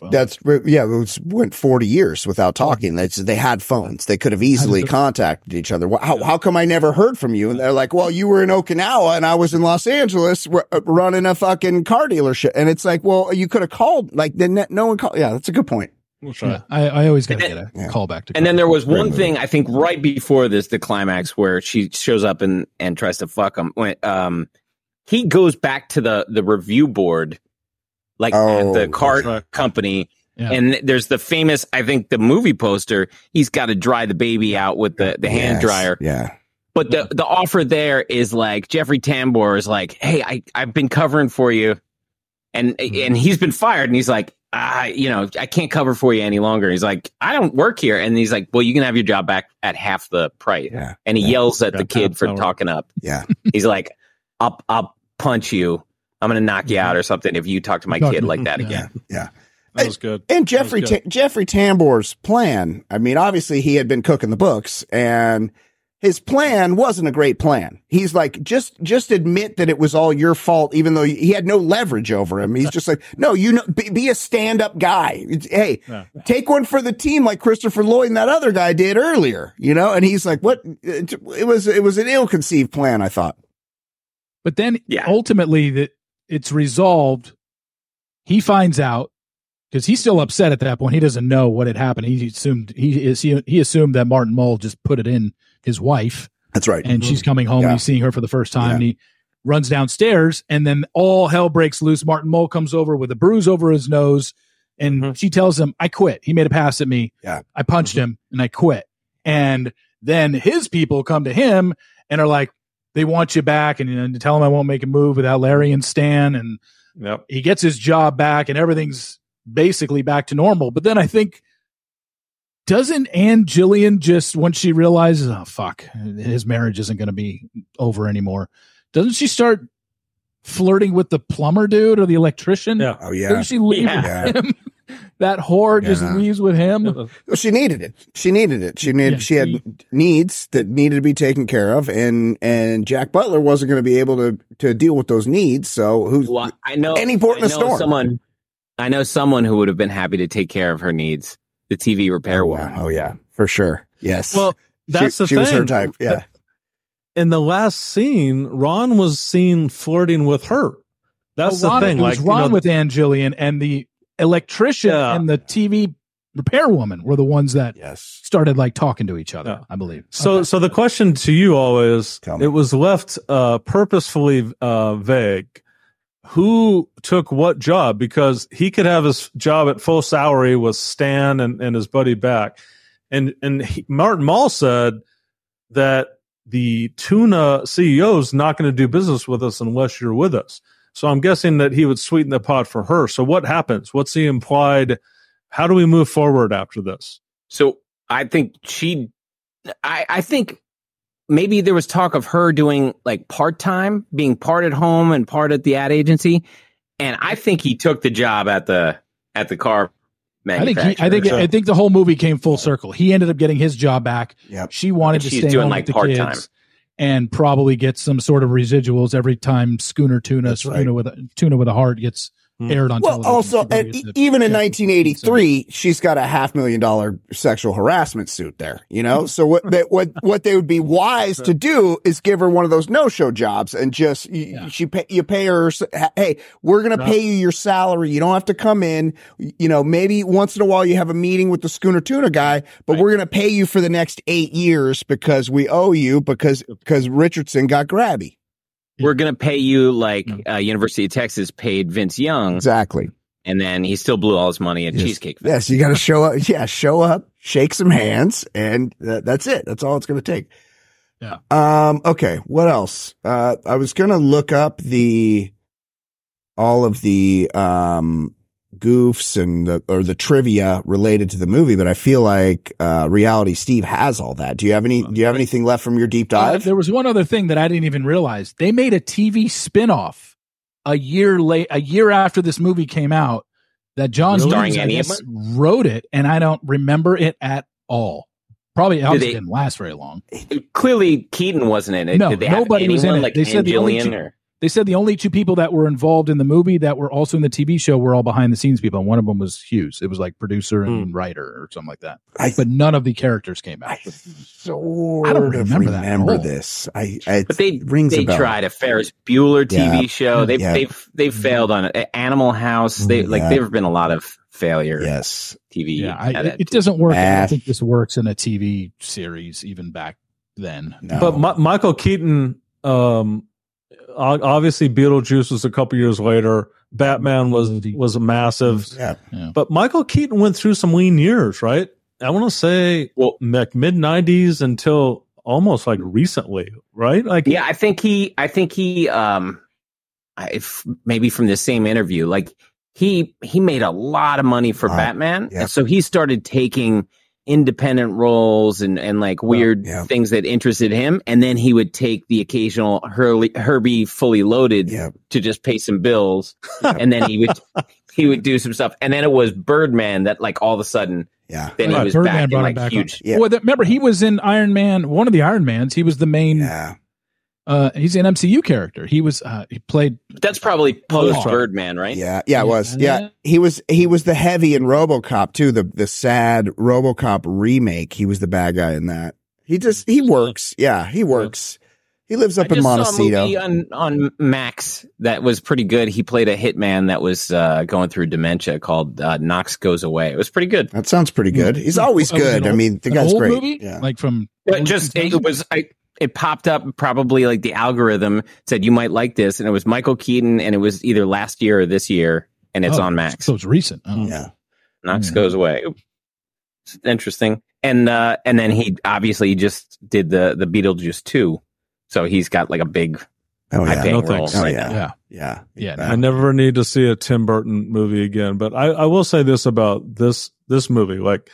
It went 40 years without talking. They had phones. They could have easily contacted each other. How come I never heard from you? And they're like, well, you were in Okinawa and I was in Los Angeles running a fucking car dealership. And it's like, well, you could have called. Like, no one called. Yeah, that's a good point. We'll try. Yeah, I always got to get a call back to. And then there was one thing I think right before this, the climax where she shows up and tries to fuck him. When he goes back to the review board, like at the car company, and there's the famous, I think the movie poster. He's got to dry the baby out with the hand dryer. Yeah. But the offer there is like Jeffrey Tambor is like, hey, I've been covering for you, and he's been fired, and he's like, I can't cover for you any longer. He's like, I don't work here. And he's like, well, you can have your job back at half the price. Yeah. And he yells at the kid for talking up. Yeah. He's like, I'll punch you. I'm going to knock you out or something if you talk to my kid like that again. Yeah. That was good. And Jeffrey Tambor's plan, I mean, obviously he had been cooking the books, and his plan wasn't a great plan. He's like, just admit that it was all your fault, even though he had no leverage over him. He's just like, no, be a stand-up guy. Hey, take one for the team like Christopher Lloyd and that other guy did earlier, And he's like, what? It was an ill-conceived plan, I thought. But then ultimately that it's resolved. He finds out because he's still upset at that point. He doesn't know what had happened. He assumed that Martin Mull just put it in his wife. That's right. And she's coming home and he's seeing her for the first time. And he runs downstairs and then all hell breaks loose. Martin Mull comes over with a bruise over his nose and she tells him, I quit. He made a pass at me. Yeah. I punched him and I quit. And then his people come to him and are like, they want you back and tell him I won't make a move without Larry and Stan. And he gets his job back and everything's basically back to normal. But then I think, doesn't Ann Jillian just, once she realizes, oh, fuck, his marriage isn't going to be over anymore, doesn't she start flirting with the plumber dude or the electrician? Yeah. Oh, yeah. Doesn't she leave with him? That whore just leaves with him. Well, she needed it. She had needs that needed to be taken care of, and Jack Butler wasn't going to be able to deal with those needs. So any port in the storm. I know someone who would have been happy to take care of her needs. The TV repair woman. Oh yeah, for sure. Yes. Well, that's the thing. She was her type. Yeah. In the last scene, Ron was seen flirting with her. That's the thing. It was Ron with Ann Jillian, and the electrician and the TV repair woman were the ones that started talking to each other. I believe. So the question to you all is: it was left purposefully vague. Who took what job? Because he could have his job at full salary with Stan and his buddy back. And Martin Mull said that the tuna CEO is not going to do business with us unless you're with us. So I'm guessing that he would sweeten the pot for her. So what happens? What's the implied? How do we move forward after this? So I think I think maybe there was talk of her doing part-time, being part at home and part at the ad agency. And I think he took the job at the car manufacturer. I think the whole movie came full circle. He ended up getting his job back. Yep. She wanted to stay home with the part-time kids and probably get some sort of residuals every time Tuna with a Heart gets aired on television. Well, also, even in 1983, she's got a $500,000 sexual harassment suit there, So what they would be wise to do is give her one of those no-show jobs and just you pay her. Hey, we're going to pay you your salary. You don't have to come in. Maybe once in a while you have a meeting with the Schooner Tuna guy, but we're going to pay you for the next 8 years because we owe you because Richardson got grabby. We're going to pay you University of Texas paid Vince Young. Exactly. And then he still blew all his money at Cheesecake Factory. Yes, you got to show up. Yeah, show up, shake some hands, and that's it. That's all it's going to take. Yeah. Okay, what else? I was going to look up all of the goofs and the trivia related to the movie, but I feel like Reality Steve has all that. Do you have anything left from your deep dive? There was one other thing that I didn't even realize. They made a TV spinoff a year after this movie came out that John Hughes wrote it, and I don't remember it at all. Probably obviously didn't last very long. Clearly, Keaton wasn't in it. No, Did they have nobody was in it. Like they said they said the only two people that were involved in the movie that were also in the TV show were all behind the scenes people, and one of them was Hughes. It was like producer and writer or something like that. But none of the characters came back. I don't remember this. But they tried a Ferris Bueller TV show. They failed on it. Animal House. There've been a lot of failure. Yes, TV. Yeah, it doesn't work. I don't think this works in a TV series even back then. No. But Michael Keaton. Obviously, Beetlejuice was a couple years later. Batman was a massive. Yeah. But Michael Keaton went through some lean years, right? I want to say, mid '90s until almost like recently, right? Like, I think he, maybe from the same interview, like he made a lot of money for Batman, and so he started taking independent roles and like weird things that interested him, and then he would take the occasional Herbie Fully Loaded to just pay some bills, and then he would do some stuff, and then it was Birdman that like all of a sudden then he was Birdman back in like huge. Well, remember he was in Iron Man, one of the Iron Mans. He was the main. He's an MCU character. He was he played. That's probably post Birdman, right? Yeah, it was. Yeah, he was the heavy in RoboCop too. The sad RoboCop remake. He was the bad guy in that. He works. Yeah, he works. He lives up in Montecito. I just saw a movie on Max that was pretty good. He played a hitman that was going through dementia called Knox Goes Away. It was pretty good. That sounds pretty good. He's always good. I mean, the guy's great. Movie? Yeah. Like from it popped up probably like the algorithm said you might like this, and it was Michael Keaton, and it was either last year or this year, and it's on Max. So it's recent. Yeah. Knox Goes Away. It's interesting. And then he obviously just did the Beetlejuice 2. So he's got like a big high-paying role. Yeah. I never need to see a Tim Burton movie again, but I will say this about this movie. Like,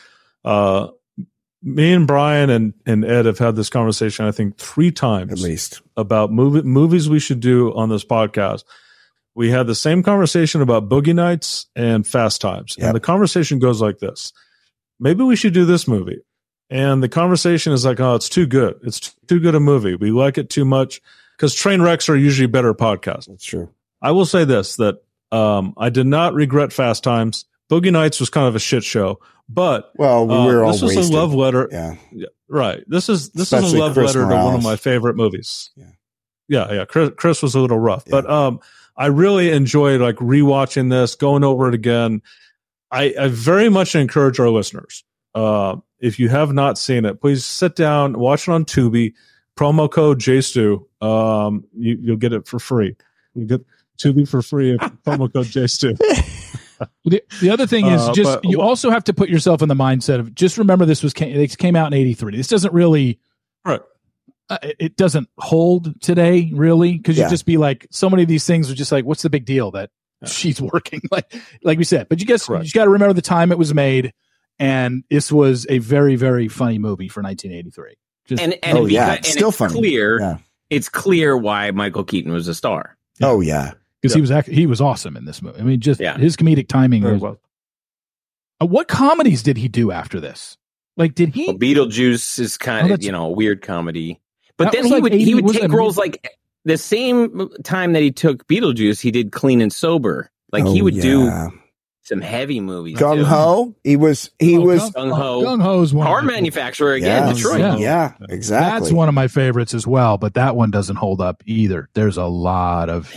me and Brian and Ed have had this conversation, I think 3 times at least, about movies we should do on this podcast. We had the same conversation about Boogie Nights and Fast Times. Yep. And the conversation goes like this. Maybe we should do this movie. And the conversation is like, oh, it's too good. It's too good a movie. We like it too much, because train wrecks are usually better podcasts. That's true. I will say this, that I did not regret Fast Times. Boogie Nights was kind of a shit show. But we were all this was wasted. A love letter. Yeah. Right. This is a love letter to one of my favorite movies. Yeah. Chris was a little rough, but I really enjoyed like rewatching this, going over it again. I very much encourage our listeners. If you have not seen it, please sit down, watch it on Tubi. Promo code JStew. You'll get it for free. You get Tubi for free. Promo code JStew. The other thing is you also have to put yourself in the mindset of just remember this came out in 83. This doesn't really, it doesn't hold today really, because you just be like, so many of these things are just like, what's the big deal that she's working like we said? But you just got to remember the time it was made, and this was a very, very funny movie for 1983. It's still funny. It's clear why Michael Keaton was a star. Yeah. Oh yeah. Because he was awesome in this movie. I mean, just his comedic timing. What comedies did he do after this? Like, did he? Well, Beetlejuice is kind of a weird comedy, but then he would take roles like the same time that he took Beetlejuice, he did Clean and Sober. Like he would do some heavy movies. Gung Ho. He was Gung Ho. Gung Ho's one car manufacturer again, Detroit. Yeah, exactly. That's one of my favorites as well, but that one doesn't hold up either. There's a lot of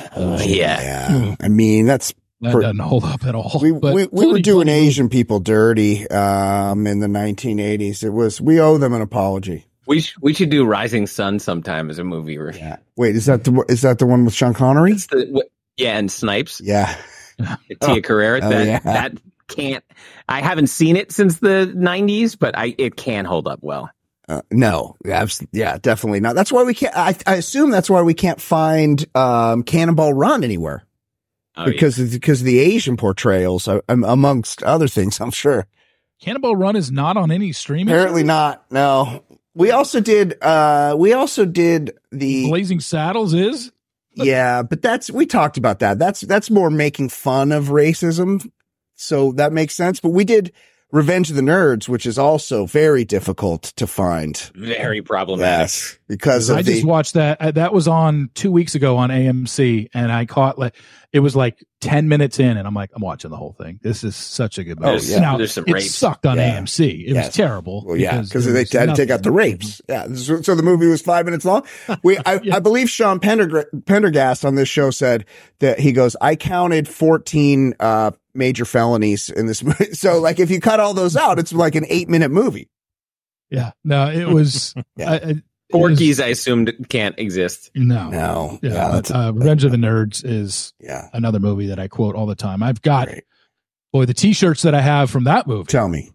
I mean, that doesn't hold up at all. We were doing Asian people dirty in the 1980s. We owe them an apology. We should do Rising Sun sometime as a movie review. Yeah. Wait, is that the one with Sean Connery? And Snipes. Yeah. Tia Carrere. That can't. I haven't seen it since the 90s, but it can hold up well. No, definitely not. That's why we can't. I assume that's why we can't find Cannonball Run anywhere, because of the Asian portrayals, amongst other things. I'm sure Cannonball Run is not on any streaming. Apparently not. No. We also did the Blazing Saddles is. Yeah, but we talked about that. That's more making fun of racism. So that makes sense. But we did Revenge of the Nerds, which is also very difficult to find. Very problematic. Yes, because of I just watched that. That was on 2 weeks ago on AMC, and I caught it was like 10 minutes in, and I'm like, I'm watching the whole thing. This is such a good movie. Oh, yeah. Now, There's some it rapes. sucked on AMC. It was terrible. Well, yeah, because they had to take out the rapes. Yeah, so the movie was 5 minutes long. I believe Sean Pendergast on this show said that he goes, I counted 14 major felonies in this movie. So like if you cut all those out, it's like an 8-minute movie. Yeah. No, it was Porky's, I assumed, can't exist. No. Yeah. Revenge of the Nerds is another movie that I quote all the time. I've got the t-shirts that I have from that movie. Tell me.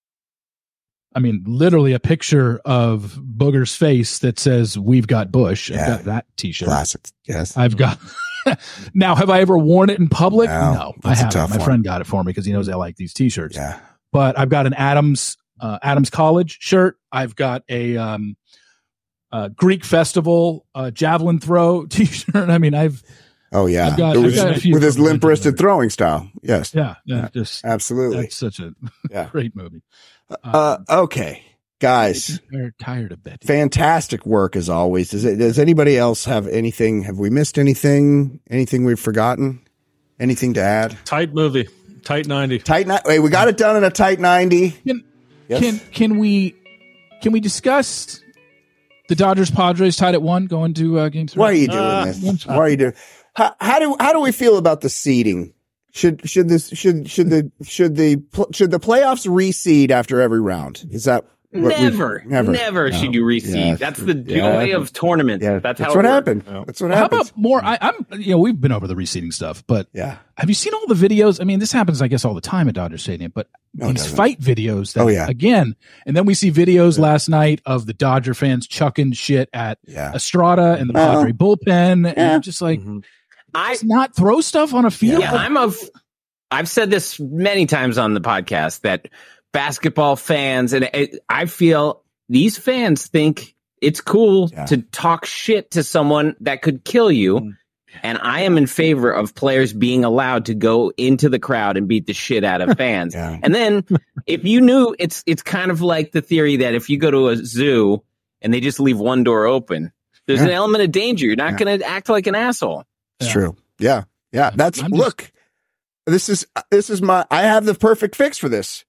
I mean, literally a picture of Booger's face that says, "We've got Bush." I've got that t-shirt. Classic. Yes. I've got. Now, have I ever worn it in public? No, I haven't. My friend got it for me because he knows I like these t-shirts. Yeah. But I've got an Adams College shirt. I've got a Greek festival javelin throw t-shirt. I mean, I've got a few with his limp-wristed throwing style. Yes. Yeah. Just absolutely. That's such a great movie. Okay. Guys, they're tired of Betty. Fantastic work as always. Does anybody else have anything? Have we missed anything? Anything we've forgotten? Anything to add? Tight movie. Tight 90. Wait, we got it done in a tight 90. Can we discuss the Dodgers Padres tied at 1 going to game 3? Why are you doing this? Why are you doing? How do we feel about the seeding? Should the playoffs reseed after every round? Is that never should you reseed? Yes. That's the joy of tournaments. Yeah. That's what happened. That's what happened. How about more? I'm we've been over the reseeding stuff, but have you seen all the videos? I mean, this happens, I guess, all the time at Dodger Stadium, but these fight videos that, again, and then we see videos last night of the Dodger fans chucking shit at Estrada and the Padre bullpen, and I'm just like, just not throw stuff on a field. Yeah, I've said this many times on the podcast that basketball fans, and I feel these fans think it's cool to talk shit to someone that could kill you. And I am in favor of players being allowed to go into the crowd and beat the shit out of fans. And then if you knew, it's kind of like the theory that if you go to a zoo and they just leave one door open, there's an element of danger. You're not going to act like an asshole. It's true. Yeah. Look, this is I have the perfect fix for this.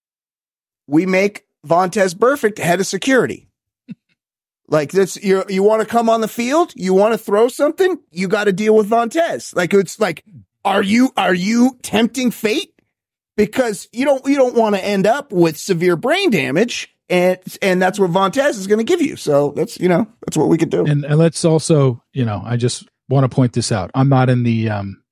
We make Vontaze Burfict head of security. Like this, you want to come on the field? You want to throw something? You got to deal with Vontaze. Like it's like, are you tempting fate? Because you don't want to end up with severe brain damage, and that's what Vontaze is going to give you. So that's what we could do. And let's also, I just want to point this out. I'm not in the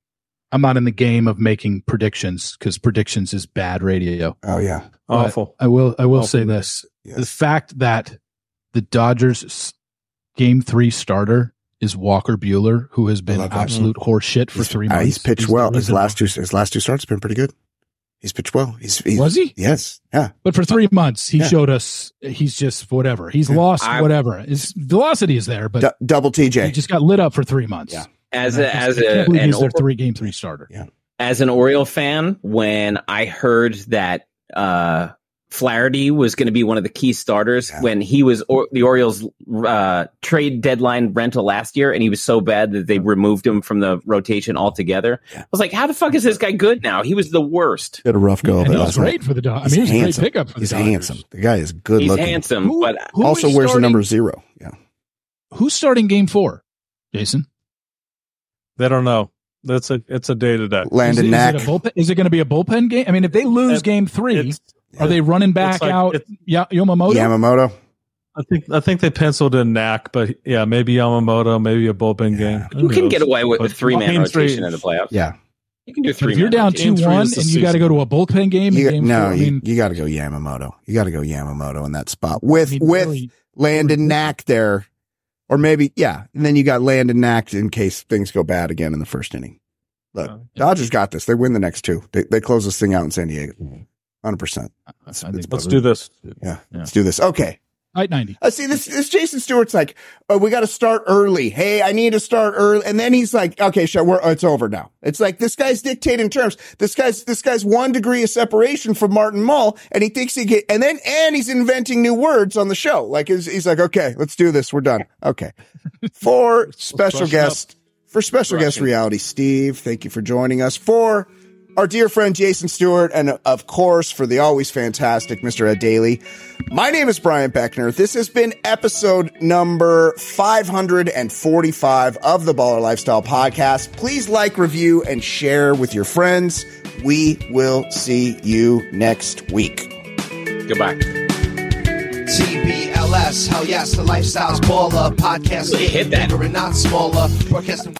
game of making predictions because predictions is bad radio. Oh yeah. Awful. I will say this. Yes. The fact that the Dodgers game 3 starter is Walker Buehler, who has been absolute horseshit for 3 months. He's pitched well. His last two starts have been pretty good. He's pitched well. Was he? Yes. Yeah. But for 3 months, he showed us he's just whatever. He's lost whatever. His velocity is there, but double TJ. He just got lit up for 3 months. Yeah. I can't believe he's their game 3 starter. Yeah. As an Oriole fan, when I heard that Flaherty was going to be one of the key starters when he was the Orioles trade deadline rental last year, and he was so bad that they removed him from the rotation altogether. I was like, how the fuck is this guy good now? He was the worst. Had a rough go of it. He was great for the Dodgers. I mean, he was a great pickup for the Dodgers. He's handsome. The guy is good looking. He's handsome, but also wears the number 0. Yeah. Who's starting game 4, Jason? They don't know. It's a day to day. Landon Knack. Is it going to be a bullpen game? I mean, if they lose game 3, are they running back out Yamamoto? I think they penciled in Knack, but maybe Yamamoto, maybe a bullpen game. You can get away with a 3-man rotation in the playoffs. Yeah. You can do 3. If you're down 2-1 and you got to go to a bullpen game, you got to go Yamamoto. You got to go Yamamoto in that spot with Landon Knack there. Or maybe, and then you got Landon Knack in case things go bad again in the first inning. Look, Dodgers got this. They win the next 2. They close this thing out in San Diego. 100%. Let's do this. Yeah, let's do this. Okay. I-90. See, this Jason Stewart's like, oh, we got to start early. Hey, I need to start early. And then he's like, okay, sure, it's over now. It's like, this guy's dictating terms. This guy's 1 degree of separation from Martin Mull, and he thinks and he's inventing new words on the show. Like, he's like, okay, let's do this. We're done. Okay. For special guest Reality Steve, thank you for joining us. For our dear friend Jason Stewart, and of course, for the always fantastic Mr. Ed Daly. My name is Brian Beckner. This has been episode number 545 of the Baller Lifestyle Podcast. Please like, review, and share with your friends. We will see you next week. Goodbye. TBLS, hell yes, the Lifestyles Baller Podcast. Hit that. Bigger and not smaller. Broadcasting